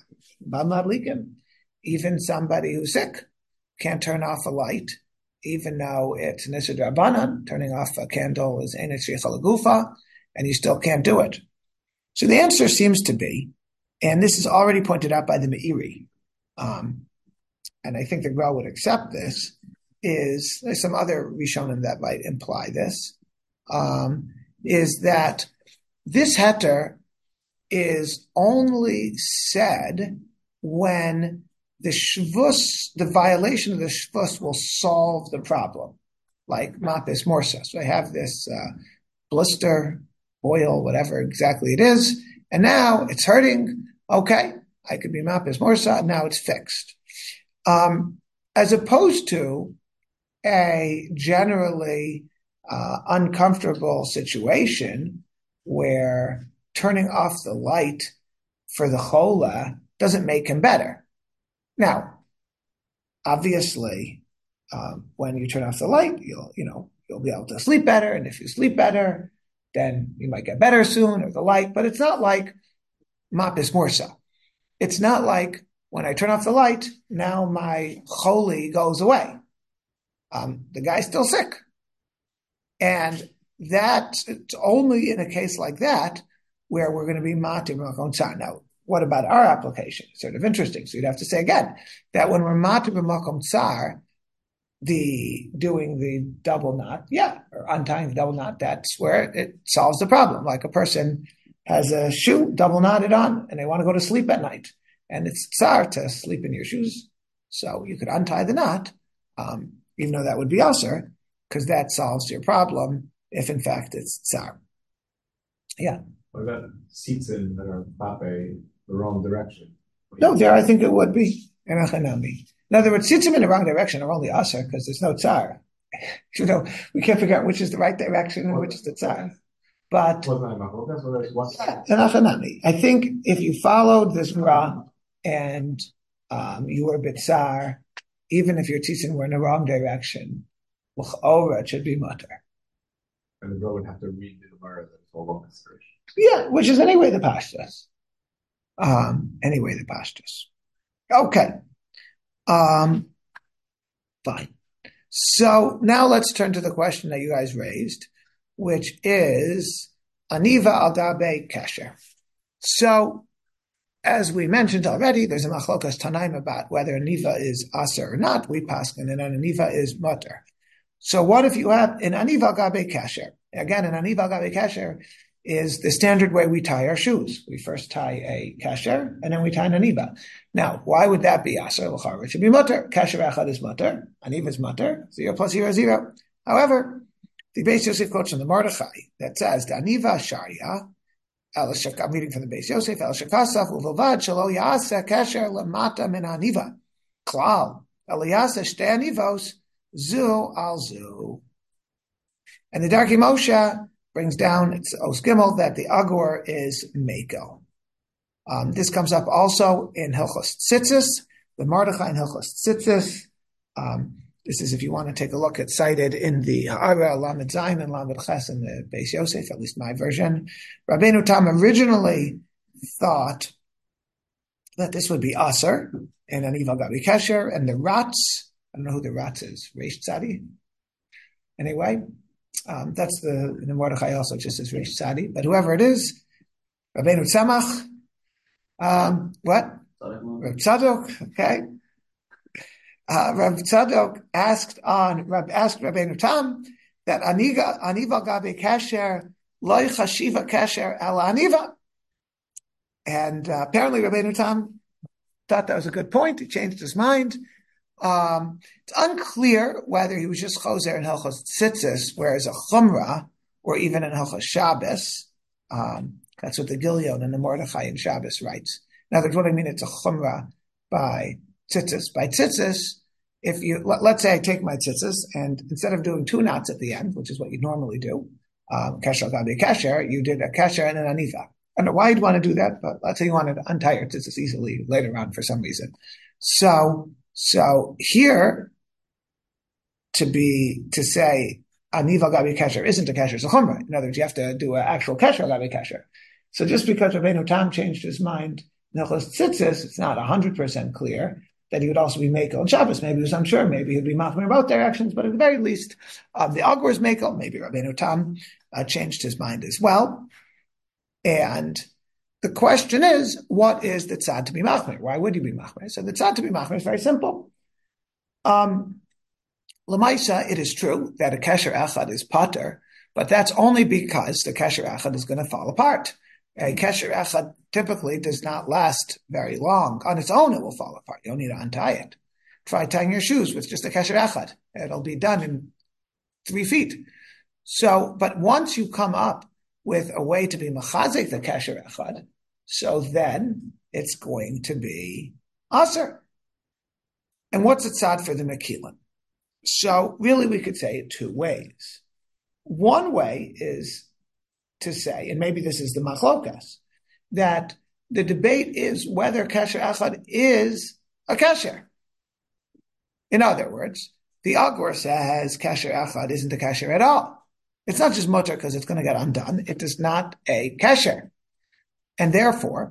even somebody who's sick can't turn off a light, even though it's an Isser D'Rabbanan. Turning off a candle is Ein Tzricha L'Gufa, and you still can't do it. So the answer seems to be, and this is already pointed out by the Meiri, and I think the Gra would accept this, is there's some other Rishonim that might imply this, is that this heter is only said when the shvus, the violation of the shvus, will solve the problem, like Mapis Mursa. So I have this blister, boil, whatever exactly it is, and now it's hurting. Okay, I could be Mapis Mursa, now it's fixed. As opposed to a generally uncomfortable situation where turning off the light for the chola doesn't make him better. Now, obviously, when you turn off the light, you'll be able to sleep better, and if you sleep better, then you might get better soon, or the light. But it's not like Mapis Mursa. It's not like when I turn off the light, now my choli goes away. The guy's still sick. And it's only in a case like that where we're going to be Mati B'Makom Tsar. Now, what about our application? It's sort of interesting. So you'd have to say again that when we're Mati B'Makom Tsar, doing the double knot, or untying the double knot, that's where it solves the problem. Like a person has a shoe double knotted on and they want to go to sleep at night. And it's tsar to sleep in your shoes. So you could untie the knot, even though that would be aser, because that solves your problem if in fact it's tsar. Yeah. What about seats that are pape the wrong direction? No, there I think it would be. In other words, sitzim in the wrong direction are only aser because there's no tsar. We can't figure out which is the right direction and which is the tsar. But I think if you followed this Gra and you were bitzar, even if your tzitzin were in the wrong direction, it should be mutter. And the Gra would have to read the Gemara that's all on this. Yeah, which is anyway the pashtus. Okay. Fine. So now let's turn to the question that you guys raised, which is Aniva al Gabe Kesher. So, as we mentioned already, there's a machlokas tanaim about whether Aniva is aser or not. We paskin, and an Aniva is mutter. So what if you have an Aniva al Gabe Kesher? Again, an Aniva al Gabe Kesher is the standard way we tie our shoes. We first tie a kasher, and then we tie an aniva. Now, why would that be aser? It should be mutter. Kasher echad is mutter. Aniva is mutter. 0 plus 0 is 0. However, the Beis Yosef quotes from the Mordechai that says, the aniva sharia, I'm reading from the Beis Yosef, el shekasaf uvilvad shelo ya'aseh kasher lamata min aniva. Klal, el ya'aseh shte anivos, zu al zu. And the Darkei Moshe brings down, it's Os Gimel, that the Agur is Mekel. This comes up also in Hilchos Tzitzis, the Mordechai in Hilchos Tzitzis. This is, if you want to take a look, it's cited in the Ha'ara, Lamed Zayin, and Lamed Ches in the Beis Yosef, at least my version. Rabbeinu Tam originally thought that this would be Aser, and Aniva Gabi Kesher, and the Ratz, I don't know who the Ratz is, Reish Tzadi? Anyway, that's the Mordechai also just as Reish Tzadi, but whoever it is, Rabbeinu Tzemach, what? Reb Tzadok, okay. Reb Tzadok asked Rabbeinu Tam that Aniva Gabi Kasher loy chashiva Kasher el Aniva, and apparently Rabbeinu Tam thought that was a good point. He changed his mind. It's unclear whether he was just choser in Hilchos Tzitzis, whereas a chumrah, or even in Hilchos Shabbos. That's what the Gilion and the Mordechai in Shabbos writes. In other words, what I mean, it's a chumrah by tzitzis. By tzitzis, if you, let's say I take my tzitzis, and instead of doing 2 knots at the end, which is what you normally do, kesher gabi kesher, you did a kesher and an aniva. I don't know why you'd want to do that, but let's say you wanted to untie your tzitzis easily later on for some reason. So here, to say aniva gabi kesher isn't a kesher, it's a chumrah. In other words, you have to do an actual kesher gabi kesher. So just because Rabbeinu Tam changed his mind in Hilchos Tzitzis, it's not 100% clear that he would also be Mekel on Shabbos. Maybe he was unsure. Maybe he'd be Machmir about directions. But at the very least, the Agur is Mekel. Maybe Rabbeinu Tam changed his mind as well. And the question is, what is the tzad to be Machmir? Why would you be Machmir? So the tzad to be Machmir is very simple. L'maisa, it is true that a Kesher Echad is Pater, but that's only because the Kesher Echad is going to fall apart. A Kesher Echad typically does not last very long. On its own, it will fall apart. You don't need to untie it. Try tying your shoes with just a Kesher Echad. It'll be done in 3 feet. So, but once you come up with a way to be Machazek the Kesher Echad, so then it's going to be Aser. And what's the tzad for the Mekilim? So really we could say it 2 ways. One way is to say, and maybe this is the machlokas, that the debate is whether kesher echad is a kesher. In other words, the Agur says kesher echad isn't a kesher at all. It's not just mutter because it's going to get undone. It is not a kesher. And therefore,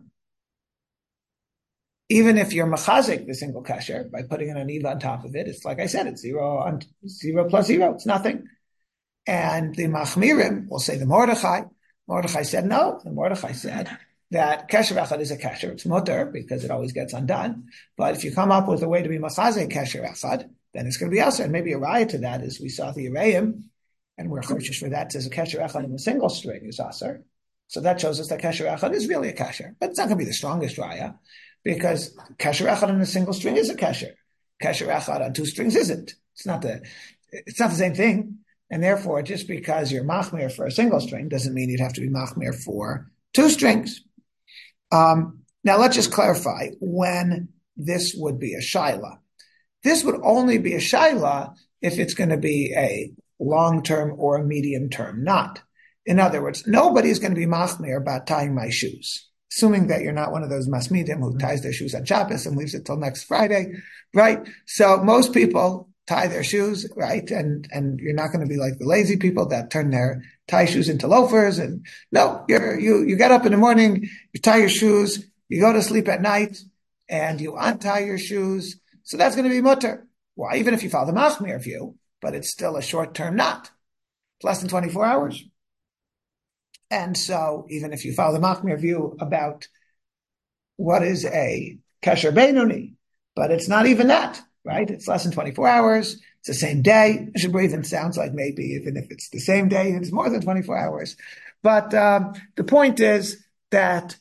even if you're machazik the single kesher by putting an aniva on top of it, it's like I said, it's 0 plus 0. It's nothing. And the machmirim will say the Mordechai said no. The Mordechai said that kesher echad is a kesher. It's mutter because it always gets undone. But if you come up with a way to be machazik kesher echad, then it's going to be aser. And maybe a riot to that is we saw the Yereim, and we're choshesh for that, says a kesher echad in a single string is aser. So that shows us that kesher echad is really a kesher. But it's not going to be the strongest raya, because kesher echad in a single string is a kesher. Kesher echad on 2 strings isn't. It's not the same thing. And therefore, just because you're machmir for a single string doesn't mean you'd have to be machmir for 2 strings. Now, let's just clarify when this would be a shaila. This would only be a shaila if it's going to be a long-term or a medium-term knot. In other words, nobody's going to be machmir about tying my shoes, assuming that you're not one of those masmidim who ties their shoes on Shabbos and leaves it till next Friday, right? So most people tie their shoes, right? And you're not going to be like the lazy people that turn their tie shoes into loafers. And no, you get up in the morning, you tie your shoes, you go to sleep at night, and you untie your shoes. So that's going to be mutter. Why? Even if you follow the machmir view, but it's still a short-term knot. It's less than 24 hours. And so even if you follow the machmir view about what is a kesher beinoni, but it's not even that. Right? It's less than 24 hours. It's the same day. Shabbat even sounds like maybe even if it's the same day, it's more than 24 hours. But the point is that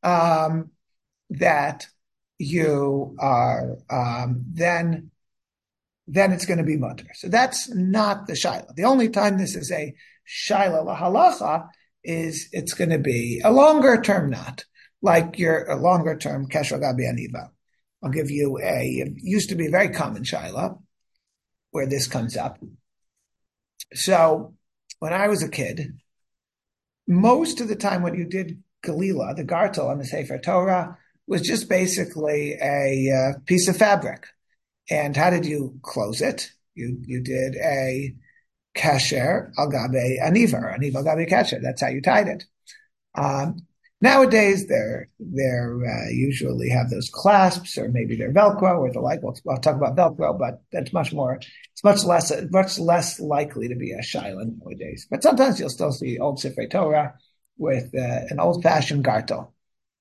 you are then it's going to be mutter. So that's not the shaila. The only time this is a shaila lahalacha is it's going to be a longer term knot, like a longer term kesher gabi aniva. I'll give you it used to be a very common shaila where this comes up. So when I was a kid, most of the time when you did Galila, the gartel on the Sefer Torah, was just basically a piece of fabric. And how did you close it? You did a kasher al gabe aniva, or aniva al gabe kasher. That's how you tied it. Nowadays, they're usually have those clasps, or maybe they're Velcro or the like. I'll talk about Velcro, but that's much less likely to be a shaila nowadays. But sometimes you'll still see old Sefer Torah with an old-fashioned gartel.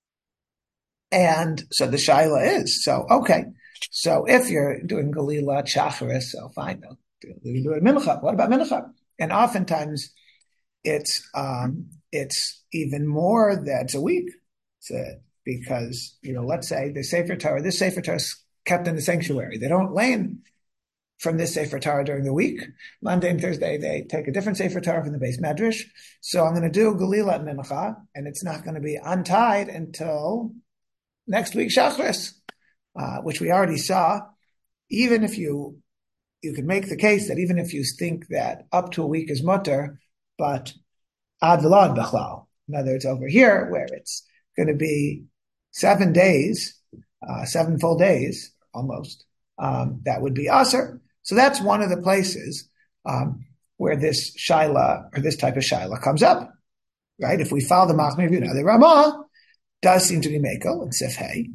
And so the shaila is, so if you're doing Galila, Shacharis, so fine, you do it Mincha. What about Mincha? And oftentimes it's even more than a week. Because, let's say this Sefer Torah kept in the sanctuary. They don't learn from this Sefer Torah during the week. Monday and Thursday, they take a different Sefer Torah from the base medrash. So I'm going to do Galila at Mincha, and it's not going to be untied until next week, Shachris, which we already saw. Even if you could make the case that even if you think that up to a week is mutter, but ad v'lad bechlal. In other words, over here, where it's going to be 7 days, 7 full days, almost, that would be aser. So that's one of the places where this shaila, or this type of shaila, comes up, right? If we follow the Machmir, the Ramah does seem to be mekel and sifhei.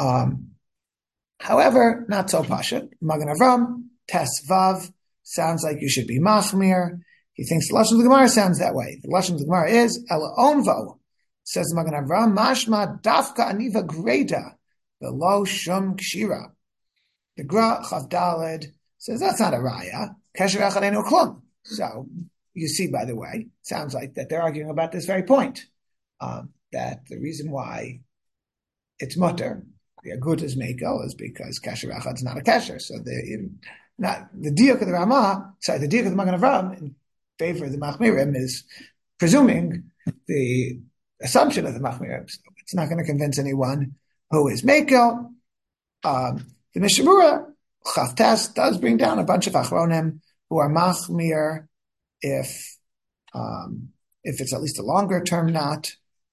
However, not so pashut. Magen Avram, Tes Vav, sounds like you should be Machmir. He thinks the Lashon of the Gemara sounds that way. The Lashon of the Gemara is El Onvo, says Magen Avram, Mashma Dafka Aniva Greda, Below Shum Kshira. The Gra Chavdaled says that's not a raya. Kesher Echad Eino Klum. So you see, by the way, sounds like that they're arguing about this very point. That the reason why it's mutter, the agut is mekel, is because Kesher Echad is not a kesher. So the diuk of the Ramah, the diuk of the Magen Avram in favor of the Machmirim is presuming the assumption of the Machmirim. So it's not going to convince anyone who is mekel. The Mishnah Berurah Chavtes does bring down a bunch of achronim who are machmir if it's at least a longer term knot,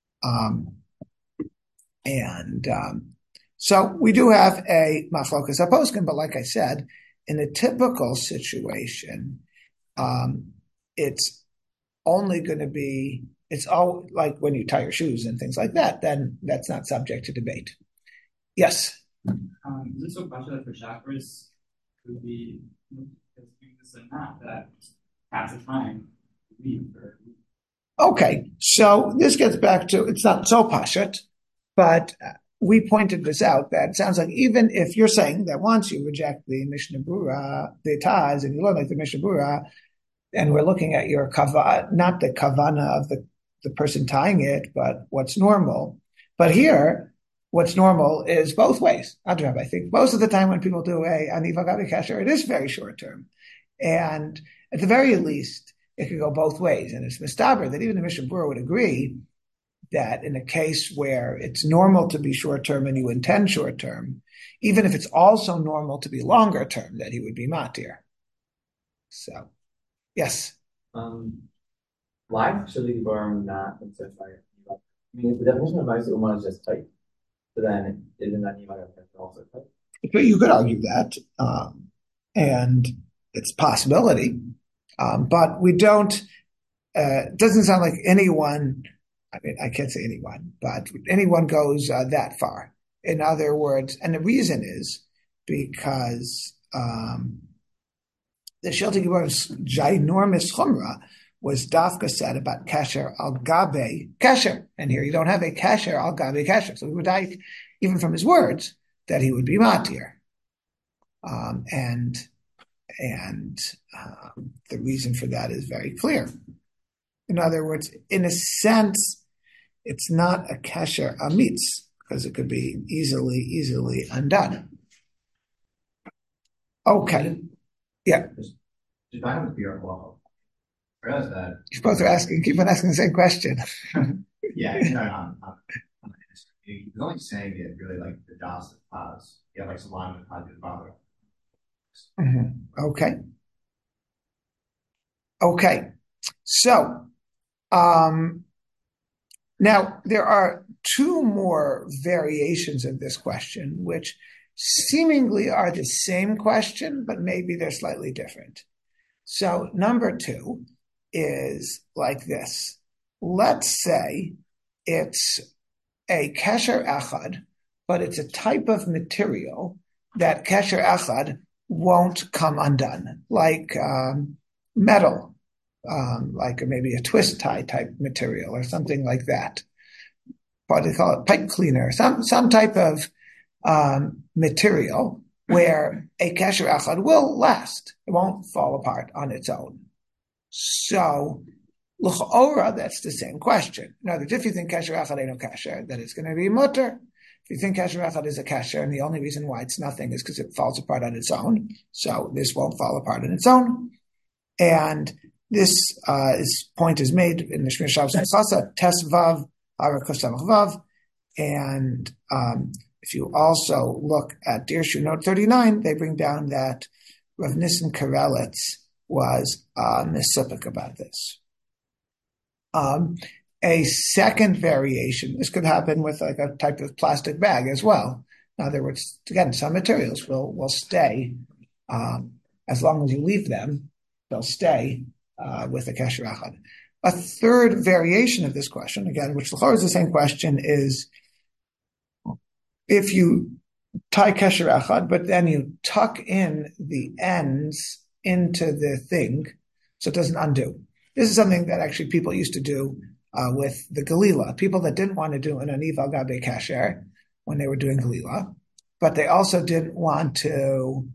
so we do have a machlokas haposkim, but like I said, in a typical situation, it's only going to be, it's all like when you tie your shoes and things like that, then that's not subject to debate. Yes. Is it so possible that for chakras would be this or not that half the time leave? Okay, so this gets back to, it's not so pashat, but we pointed this out that it sounds like even if you're saying that once you reject the Mishnah Berurah, the Taz, and you learn like the Mishnah Berurah, and we're looking at your kavana, not the kavana of the person tying it, but what's normal. But here, what's normal is both ways. Adrab, I think most of the time when people do a aniva gabi kasher, it is very short term. And at the very least, it could go both ways. And it's mistaber that even the Mishnah Berurah would agree that in a case where it's normal to be short term and you intend short term, even if it's also normal to be longer term, that he would be matir. So, yes. Why should the Gemara not insert fire? I mean, if the definition of Ma'aseh Uman is just tight, so then isn't that Nima also tight? But you could argue that, and it's a possibility, but we don't. It doesn't sound like anyone. I mean, I can't say anyone, but anyone goes that far. In other words, and the reason is because the Shiltei Gebor's ginormous chumrah was dafka said about kasher al gabe kasher, and here you don't have a kasher al gabe kasher, so we would like even from his words that he would be matir, and the reason for that is very clear. In other words, in a sense, it's not a kasher amitz because it could be easily undone. Okay, yeah. Just I have a beer alcohol. I realize that You both are keep on asking the same question. yeah, I'm he's only saying it really like the das of paz. Yeah, like salam and paz father. Okay. So, now there are two more variations of this question, which seemingly are the same question, but maybe they're slightly different. So number 2 is like this. Let's say it's a kesher echad, but it's a type of material that kesher echad won't come undone, like metal, like maybe a twist tie type material or something like that. What do they call it? Pipe cleaner, some type of material where a kesher echad will last. It won't fall apart on its own. So, l'cha'ora, that's the same question. In other words, if you think kesher echad ain't no kesher, then it's going to be mutter. If you think kasher echad is a kasher, and the only reason why it's nothing is because it falls apart on its own, so this won't fall apart on its own. And this point is made in the Shmir Shabbos Chasa, Tes Vav, Arakos Vav, and if you also look at Dirshu Note 39, they bring down that Rav Nissen Karelitz was misupik about this. A second variation, this could happen with like a type of plastic bag as well. In other words, again, some materials will stay as long as you leave them, they'll stay with a kasher echad. A third variation of this question, again, which is the same question, is if you tie kasher echad, but then you tuck in the ends into the thing, so it doesn't undo. This is something that actually people used to do with the Galila. People that didn't want to do an aniv al gabe kasher when they were doing Galila, but they also didn't want to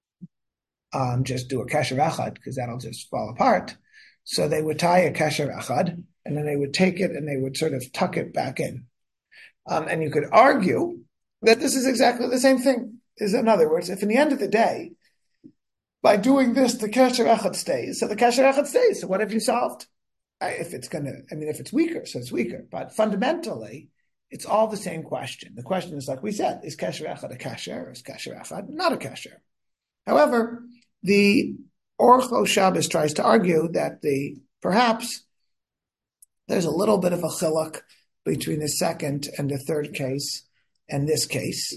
just do a kasher echad because that'll just fall apart. So they would tie a kasher echad, and then they would take it and they would sort of tuck it back in. And you could argue that this is exactly the same thing. In other words, if in the end of the day, by doing this, the kasher echad stays, so the kasher echad stays. So what have you solved? If it's weaker, so it's weaker. But fundamentally, it's all the same question. The question is, like we said, is kasher echad a kasher, or is kasher echad not a kasher? However, the Orcho Shabbos tries to argue that perhaps there's a little bit of a chiluk between the second and the third case and this case.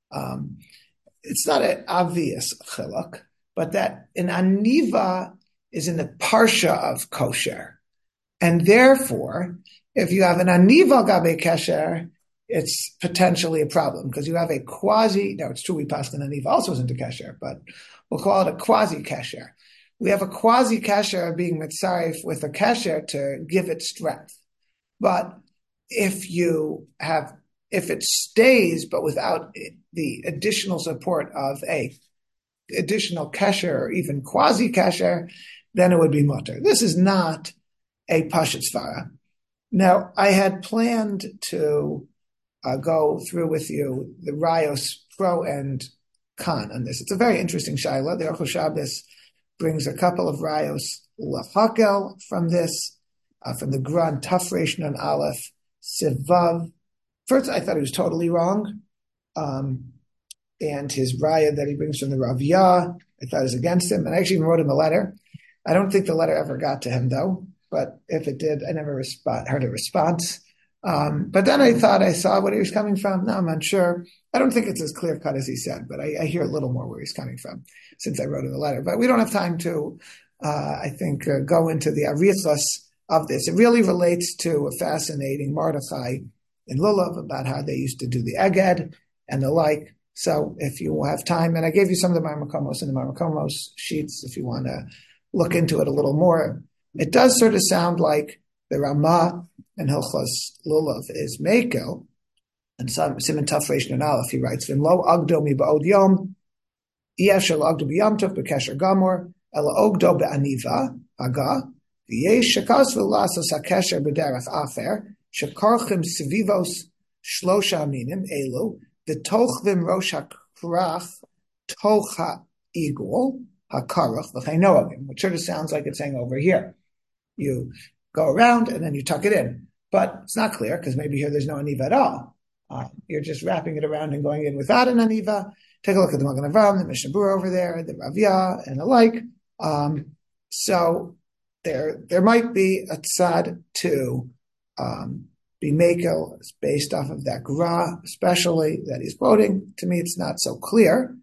It's not an obvious chiluk, but that an aniva is in the parsha of kosher. And therefore, if you have an aniva gabe kasher, it's potentially a problem because you have a it's true we passed an aniva also isn't a kasher, but we'll call it a quasi kasher. We have a quasi kasher being mitzaref with a kasher to give it strength. But if it stays, but without the additional support of a additional kasher or even quasi kasher, then it would be mutter. This is not a pashut svara. Now, I had planned to go through with you the rayos pro and con on this. It's a very interesting shaila. The Orcho Shabbos brings a couple of rayos lachakel from this, from the Gran Tafresh Nun Aleph Sivav. First, I thought he was totally wrong. And his raya that he brings from the Rav Yah, I thought is against him. And I actually wrote him a letter. I don't think the letter ever got to him, though. But if it did, I never heard a response. But then I thought I saw where he was coming from. Now I'm unsure. I don't think it's as clear-cut as he said, but I hear a little more where he's coming from since I wrote him the letter. But we don't have time to, go into the arichos of this. It really relates to a fascinating Mordechai in Lulav about how they used to do the eged and the like. So if you have time, and I gave you some of the Marmakomos and the Marmakomos sheets if you want to look into it a little more. It does sort of sound like the Ramah and Hilchos Lulav is Mekel, and Simon Tafresh Nun Aleph, he writes, V'lo agdo mi ba'od yom, yeshel agdo b'yam tov b'kesher gamor, ela ogdo be'aniva, haga, v'yesh shekas v'lasos ha'kesher b'derech afer, shekarchim svivos shlosha aminim elu, v'tochvim rosh ha'krach toch ha'igul, ha'karach v'chainoagim, which sort of sounds like it's saying over here. You go around and then you tuck it in. But it's not clear because maybe here there's no aniva at all. You're just wrapping it around and going in without an aniva. Take a look at the Magen Avraham, the Mishnah Berurah over there, the Rav Yah, and the like. So there might be a tzad to be mekel based off of that gra, especially that he's quoting. To me, it's not so clear.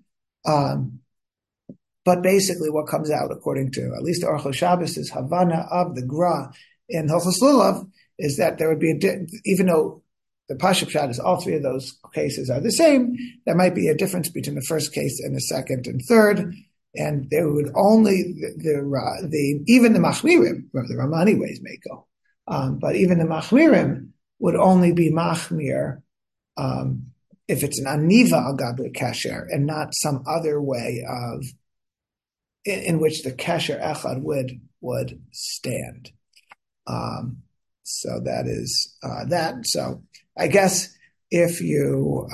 But basically what comes out, according to at least the Orcho Shabbos' Havana of the gra in Hilchos Lulav, is that there would be even though the Pashut Pshat is all three of those cases are the same, there might be a difference between the first case and the second and third, and there would only even the Machmirim, the Ramah anyways may go, but even the Machmirim would only be Machmir if it's an Aniva al Gabe Kasher and not some other way of in which the kasher echad would stand. So that is that. So I guess if you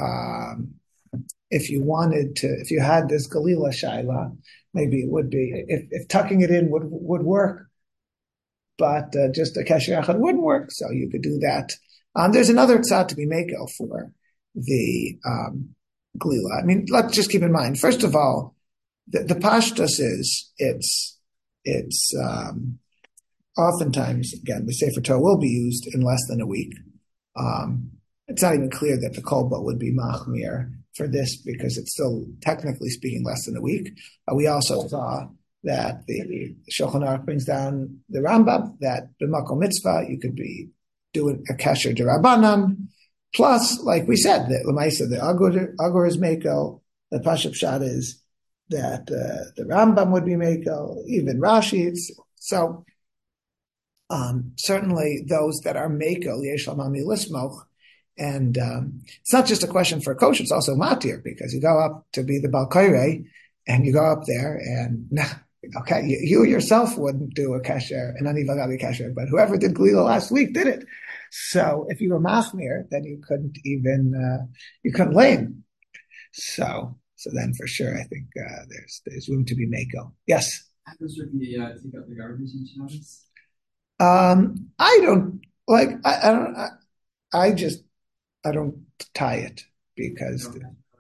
wanted to, if you had this Galila Shaila, maybe it would be, if tucking it in would work, but just a Kesher Echad wouldn't work, so you could do that. There's another tzad to be makel for the Galila. I mean, let's just keep in mind, first of all, the pashtus is, it's oftentimes, again, the Sefer Torah will be used in less than a week. It's not even clear that the kolba would be machmir for this because it's still, technically speaking, less than a week. We also saw that the Shulchan Aruch brings down the Rambam that b'makom mitzvah you could be doing a kasher derabanan. Plus, like we said, the Lamaisa, the Agur is makel. The Pashup Pshat is that the Rambam would be makel, even Rashi. So certainly those that are makel yesh lamami lismoch. And it's not just a question for a coach; it's also matir because you go up to be the balkoire, and you go up there, and okay, you yourself wouldn't do a kasher, an anivagabi kasher, but whoever did Galila last week did it. So if you were machmir, then you couldn't even you couldn't lame. So then for sure, I think there's room to be makel. Yes. Happens with the take out the garbage in Shabbos. I don't like. I don't tie it because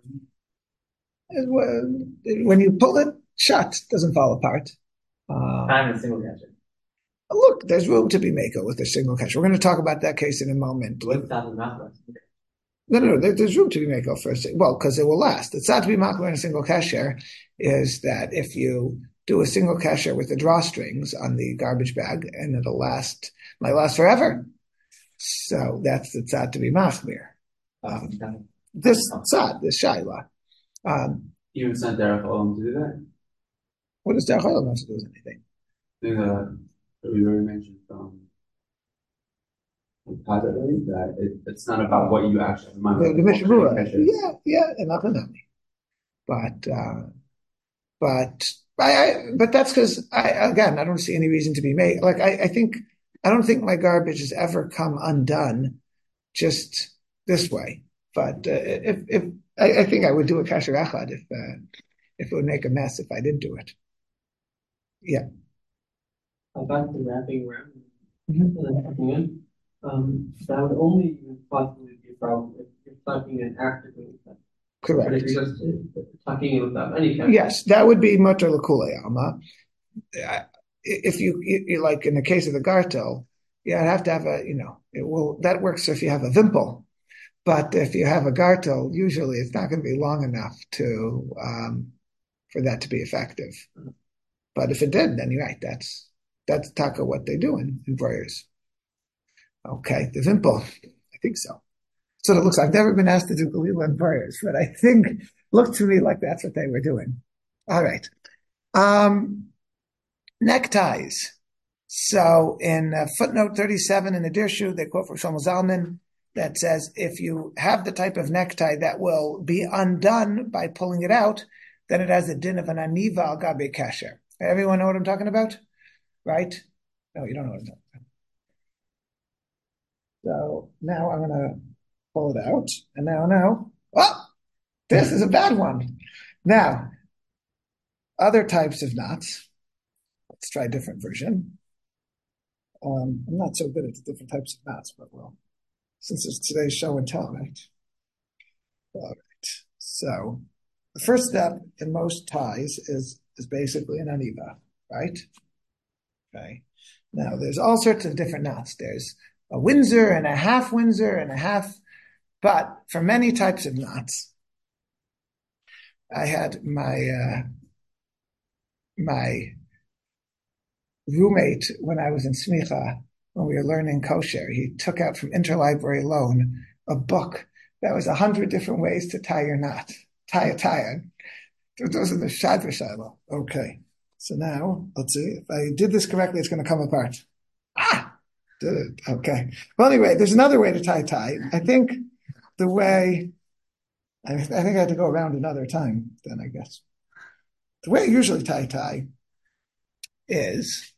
when you pull it shut, it doesn't fall apart. I'm a single catcher. Look, there's room to be makel with a single catcher. We're going to talk about that case in a moment. No. There's room to be makel for because it will last. It's not to be makel in a single kasher is that if you do a single kasher with the drawstrings on the garbage bag, and might last forever. So that's the tzad to be machmir. This tzad, this shaila. Even sent Derek Olam to do that. What does Derek Olam have to do with anything? That we already mentioned from that it's not about what you actually have in mind. The Mishabura. Yeah, and Achanami. But that's because I don't see any reason to be made. Like I don't think my garbage has ever come undone just this way. But if I think I would do a kasher echad if it would make a mess if I didn't do it. Yeah. Back to wrapping around and then tucking in. That would only possibly be a problem if you're tucking in after doing that. Correct. But if you're just tucking in without any kind yes, that would be mutter l'kulei alma. If you like in the case of the gartel, I'd have to have that works if you have a vimple. But if you have a gartel, usually it's not going to be long enough to for that to be effective. But if it did, then you're right. That's taka what they do in prayers. Okay, the vimple, I think so. So it looks. I've never been asked to do galila in prayers, but I think looked to me like that's what they were doing. All right, neckties. So in footnote 37 in the Dirshu, they quote from Shlomo Zalman that says if you have the type of necktie that will be undone by pulling it out, then it has the din of an aniva al gabe kasher. Everyone know what I'm talking about? Right? No, you don't know what I'm talking about. So now I'm going to pull it out. And now, this is a bad one. Now, other types of knots. Let's try a different version. I'm not so good at the different types of knots, but since it's today's show and tell, right? All right. So the first step in most ties is basically an aniva, right? Okay. Now there's all sorts of different knots. There's a Windsor and a half Windsor and a half, but for many types of knots, I had my roommate when I was in Smicha, when we were learning kosher, he took out from interlibrary loan a book that was 100 different ways to tie your knot, tie a tie. Those are the shad v'shayla. Okay. So now, let's see. If I did this correctly, it's going to come apart. Did it. Okay. Well, anyway, there's another way to tie a tie. I think I think I had to go around another time then, I guess. The way I usually tie a tie is,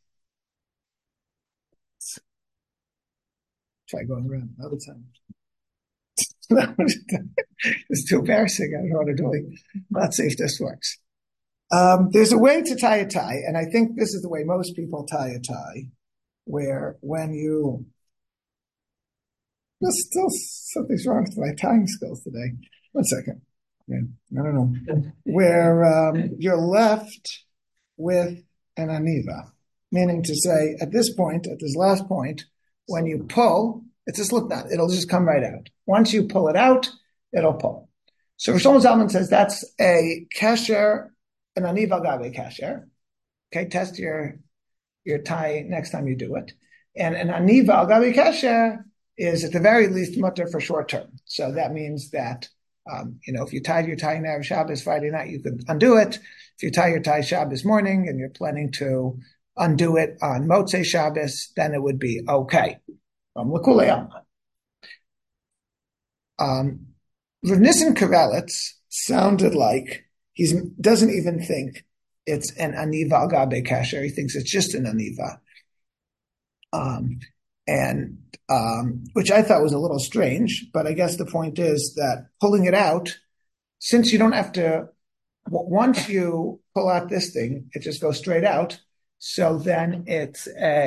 try going around another time. It's too embarrassing. I don't know what I'm doing. Let's see if this works. There's a way to tie a tie, and I think this is the way most people tie a tie, where when you... There's still something's wrong with my tying skills today. 1 second. I don't know. Where you're left with an aniva, meaning to say, at this last point, when you pull, it's a slip knot. It'll just come right out. Once you pull it out, it'll pull. So Shlomo Zalman says that's a kesher, an aniva gabe kesher. Okay, test your tie next time you do it. And an aniva al gabe kesher is at the very least mutter for short term. So that means that, if you tied your tie in Erev Shabbos Friday night, you could undo it. If you tie your tie Shabbos morning and you're planning to undo it on Motzei Shabbos, then it would be okay. Rav Nissen Karelitz sounded like he doesn't even think it's an aniva al gabe kasher. He thinks it's just an aniva. Which I thought was a little strange, but I guess the point is that pulling it out, since you don't have to, once you pull out this thing, it just goes straight out. So then it's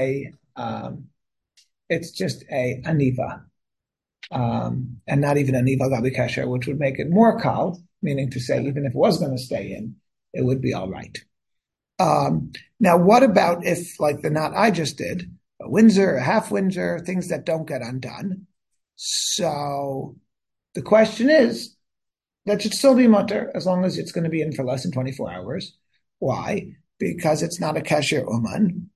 just a aniva, and not even aniva gabi kasher, which would make it more kal, meaning to say even if it was going to stay in, it would be all right. Now, what about if, like the knot I just did, a Windsor, a half Windsor, things that don't get undone? So the question is, that should still be mutter as long as it's going to be in for less than 24 hours. Why? Because it's not a kasher uman,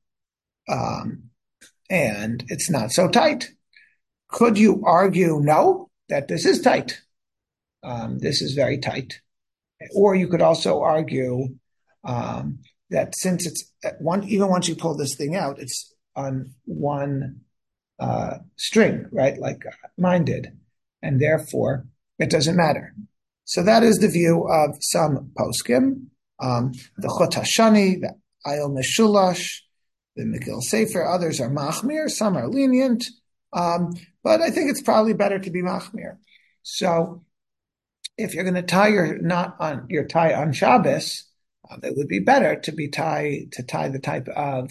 and it's not so tight. Could you argue, no, that this is tight? This is very tight. Or you could also argue that since it's even once you pull this thing out, it's on one string, right? Like mine did. And therefore, it doesn't matter. So that is the view of some poskim. The Chut Hashani, the Ayil Meshulash, the Mikil Sefer, others are machmir, some are lenient. But I think it's probably better to be machmir. So if you're going to tie your tie on Shabbos, it would be better to tie the type of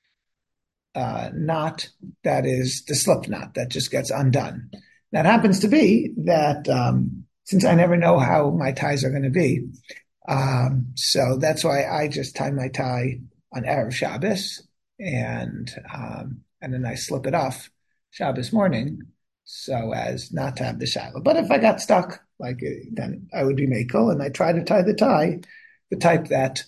knot that is the slip knot that just gets undone. That happens to be that since I never know how my ties are going to be, so that's why I just tie my tie on Erev Shabbos and then I slip it off Shabbos morning so as not to have the shaila. But if I got stuck, then I would be makel, and I try to tie the type that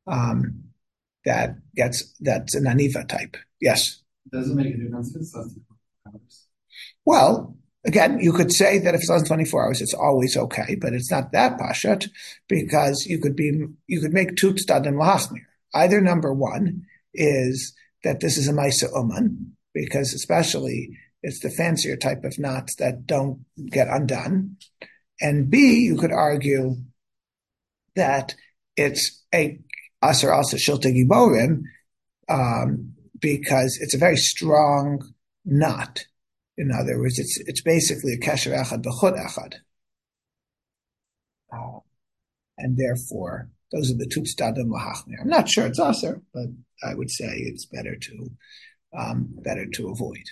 that's an aniva type. Yes. Does it make a difference if it's less than 24 hours? Well, again, you could say that if it's less than 24 hours, it's always okay, but it's not that pashat because you could make two tzadim lahachmir. Either number one is that this is a Maisa Uman, because especially it's the fancier type of knots that don't get undone. And B, you could argue that it's a Asar Asa Shilta Giborim, because it's a very strong knot. In other words, it's basically a Kesher Echad B'chut Echad. And therefore, those are the two tzadim lahachmir. I'm not sure it's Asar, but I would say it's better to avoid.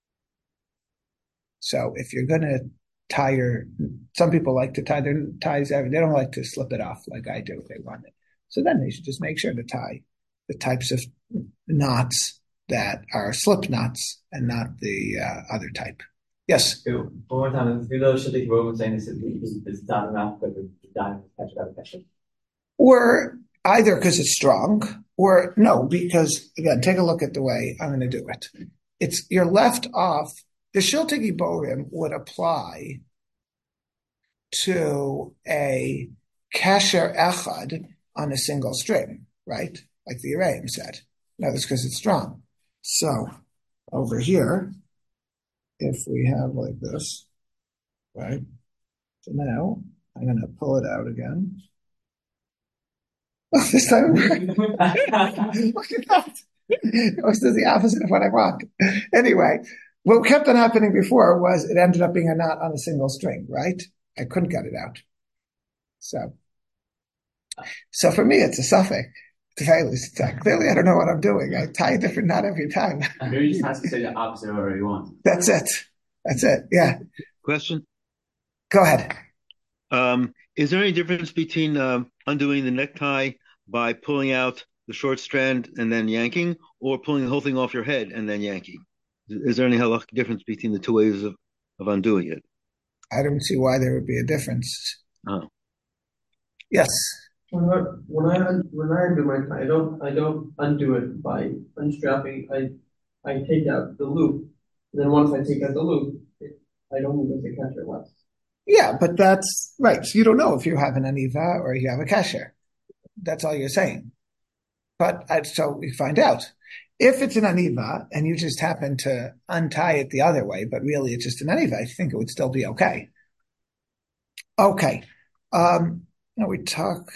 So if you're going to tie some people like to tie their ties, they don't like to slip it off like I do if they want it. So then they should just make sure to tie the types of knots that are slip knots and not the other type. Yes? One more time, if those should take Roman saying this is not enough, but the diamond catch out of question. Or either because it's strong, or no, because again, take a look at the way I'm going to do it. You're left off. The Shilta Giborim would apply to a kasher echad on a single string, right? Like the Araim said. No, that's because it's strong. So over here, if we have like this, right? So now I'm going to pull it out again. Oh, this time look at that. It was the opposite of what I want. Anyway, what kept on happening before was it ended up being a knot on a single string, right? I couldn't get it out. So for me, it's a suffix. Clearly, I don't know what I'm doing. I tie a different knot every time. Maybe you just has to say the opposite of whatever you want. That's it. Yeah. Question? Go ahead. Is there any difference between undoing the necktie by pulling out the short strand and then yanking, or pulling the whole thing off your head and then yanking? Is there any halakhic difference between the two ways of undoing it? I don't see why there would be a difference. Oh. Yes. When I undo my tie, I don't undo it by unstrapping. I take out the loop. And then once I take out the loop, I don't move the catcher left. Yeah, but that's right. So you don't know if you have an aniva or you have a kasher. That's all you're saying. But so we find out. If it's an aniva and you just happen to untie it the other way, but really it's just an aniva, I think it would still be okay. Okay. Now we talk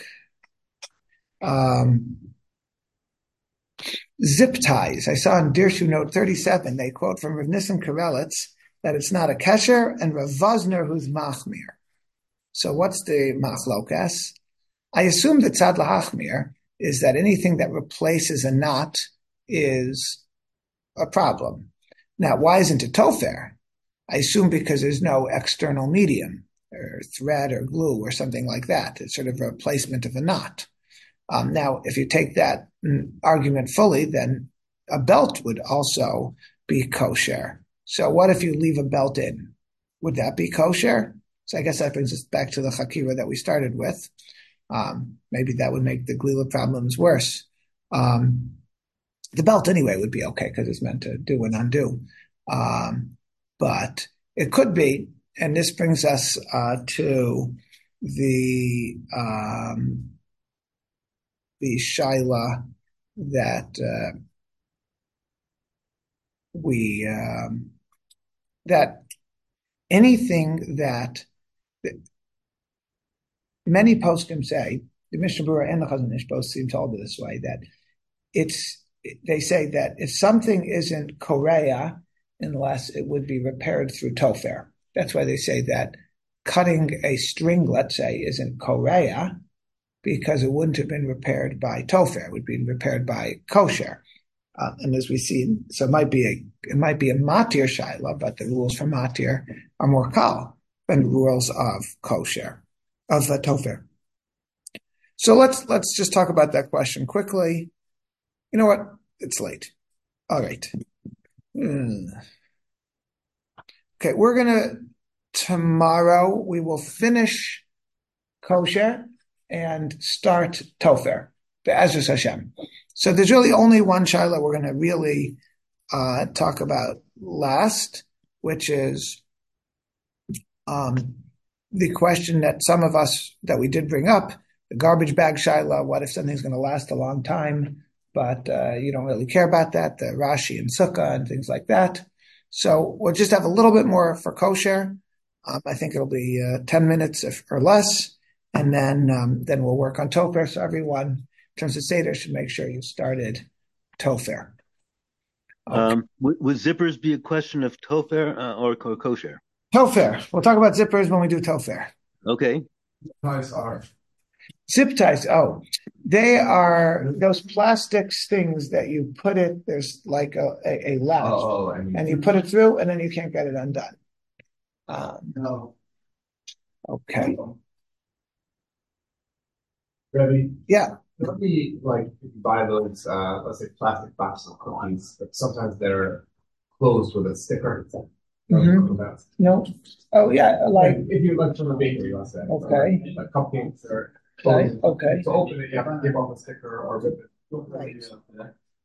zip ties. I saw in Dirshu note 37, they quote from Rav Nissen Karelitz that it's not a kesher, and Rav Vosner who's machmir. So what's the machlokas? I assume that tzad lahachmir is that anything that replaces a knot is a problem. Now, why isn't it tofer? I assume because there's no external medium, or thread or glue or something like that. It's sort of a replacement of a knot. Now, if you take that argument fully, then a belt would also be kosher. So what if you leave a belt in? Would that be kosher? So I guess that brings us back to the chakira that we started with. Maybe that would make the glila problems worse. The belt anyway would be okay because it's meant to do and undo. But it could be, and this brings us to the shaila that that anything that many poskim say, the Mishnah Berurah and the Chazon Ish both seem to hold it this way, that they say that if something isn't korea, unless it would be repaired through tofer. That's why they say that cutting a string, let's say, isn't korea, because it wouldn't have been repaired by tofer. It would be repaired by kosher. And as we see, so it might be a matir shaila, but the rules for matir are more kal than rules of kosher, of tofer. So let's just talk about that question quickly. You know what? It's late. All right. Okay, tomorrow we will finish kosher and start tofer, Be'ezus Hashem. So there's really only one shaila we're going to really talk about last, which is the question that some of us, that we did bring up, the garbage bag shaila. What if something's going to last a long time, but you don't really care about that, the Rashi and Sukkah and things like that. So we'll just have a little bit more for kosher. I think it'll be 10 minutes or less, and then we'll work on tofer. So everyone, in terms of Seder, should make sure you started tofer. Okay. Would zippers be a question of tofer or kosher? Tofer. We'll talk about zippers when we do tofer. Okay. Zip ties. Oh, they are those plastic things that you put it. There's like a latch, and you put it through, and then you can't get it undone. No. Okay. Rebbe? Yeah. It would be like if you buy those, let's say, plastic boxes of cookies, but sometimes they're closed with a sticker. Mm-hmm. No. Oh yeah, like if you like from a bakery, let's say. Okay. Like cupcakes or okay. to open it, you have to give off a sticker or rip it. Right.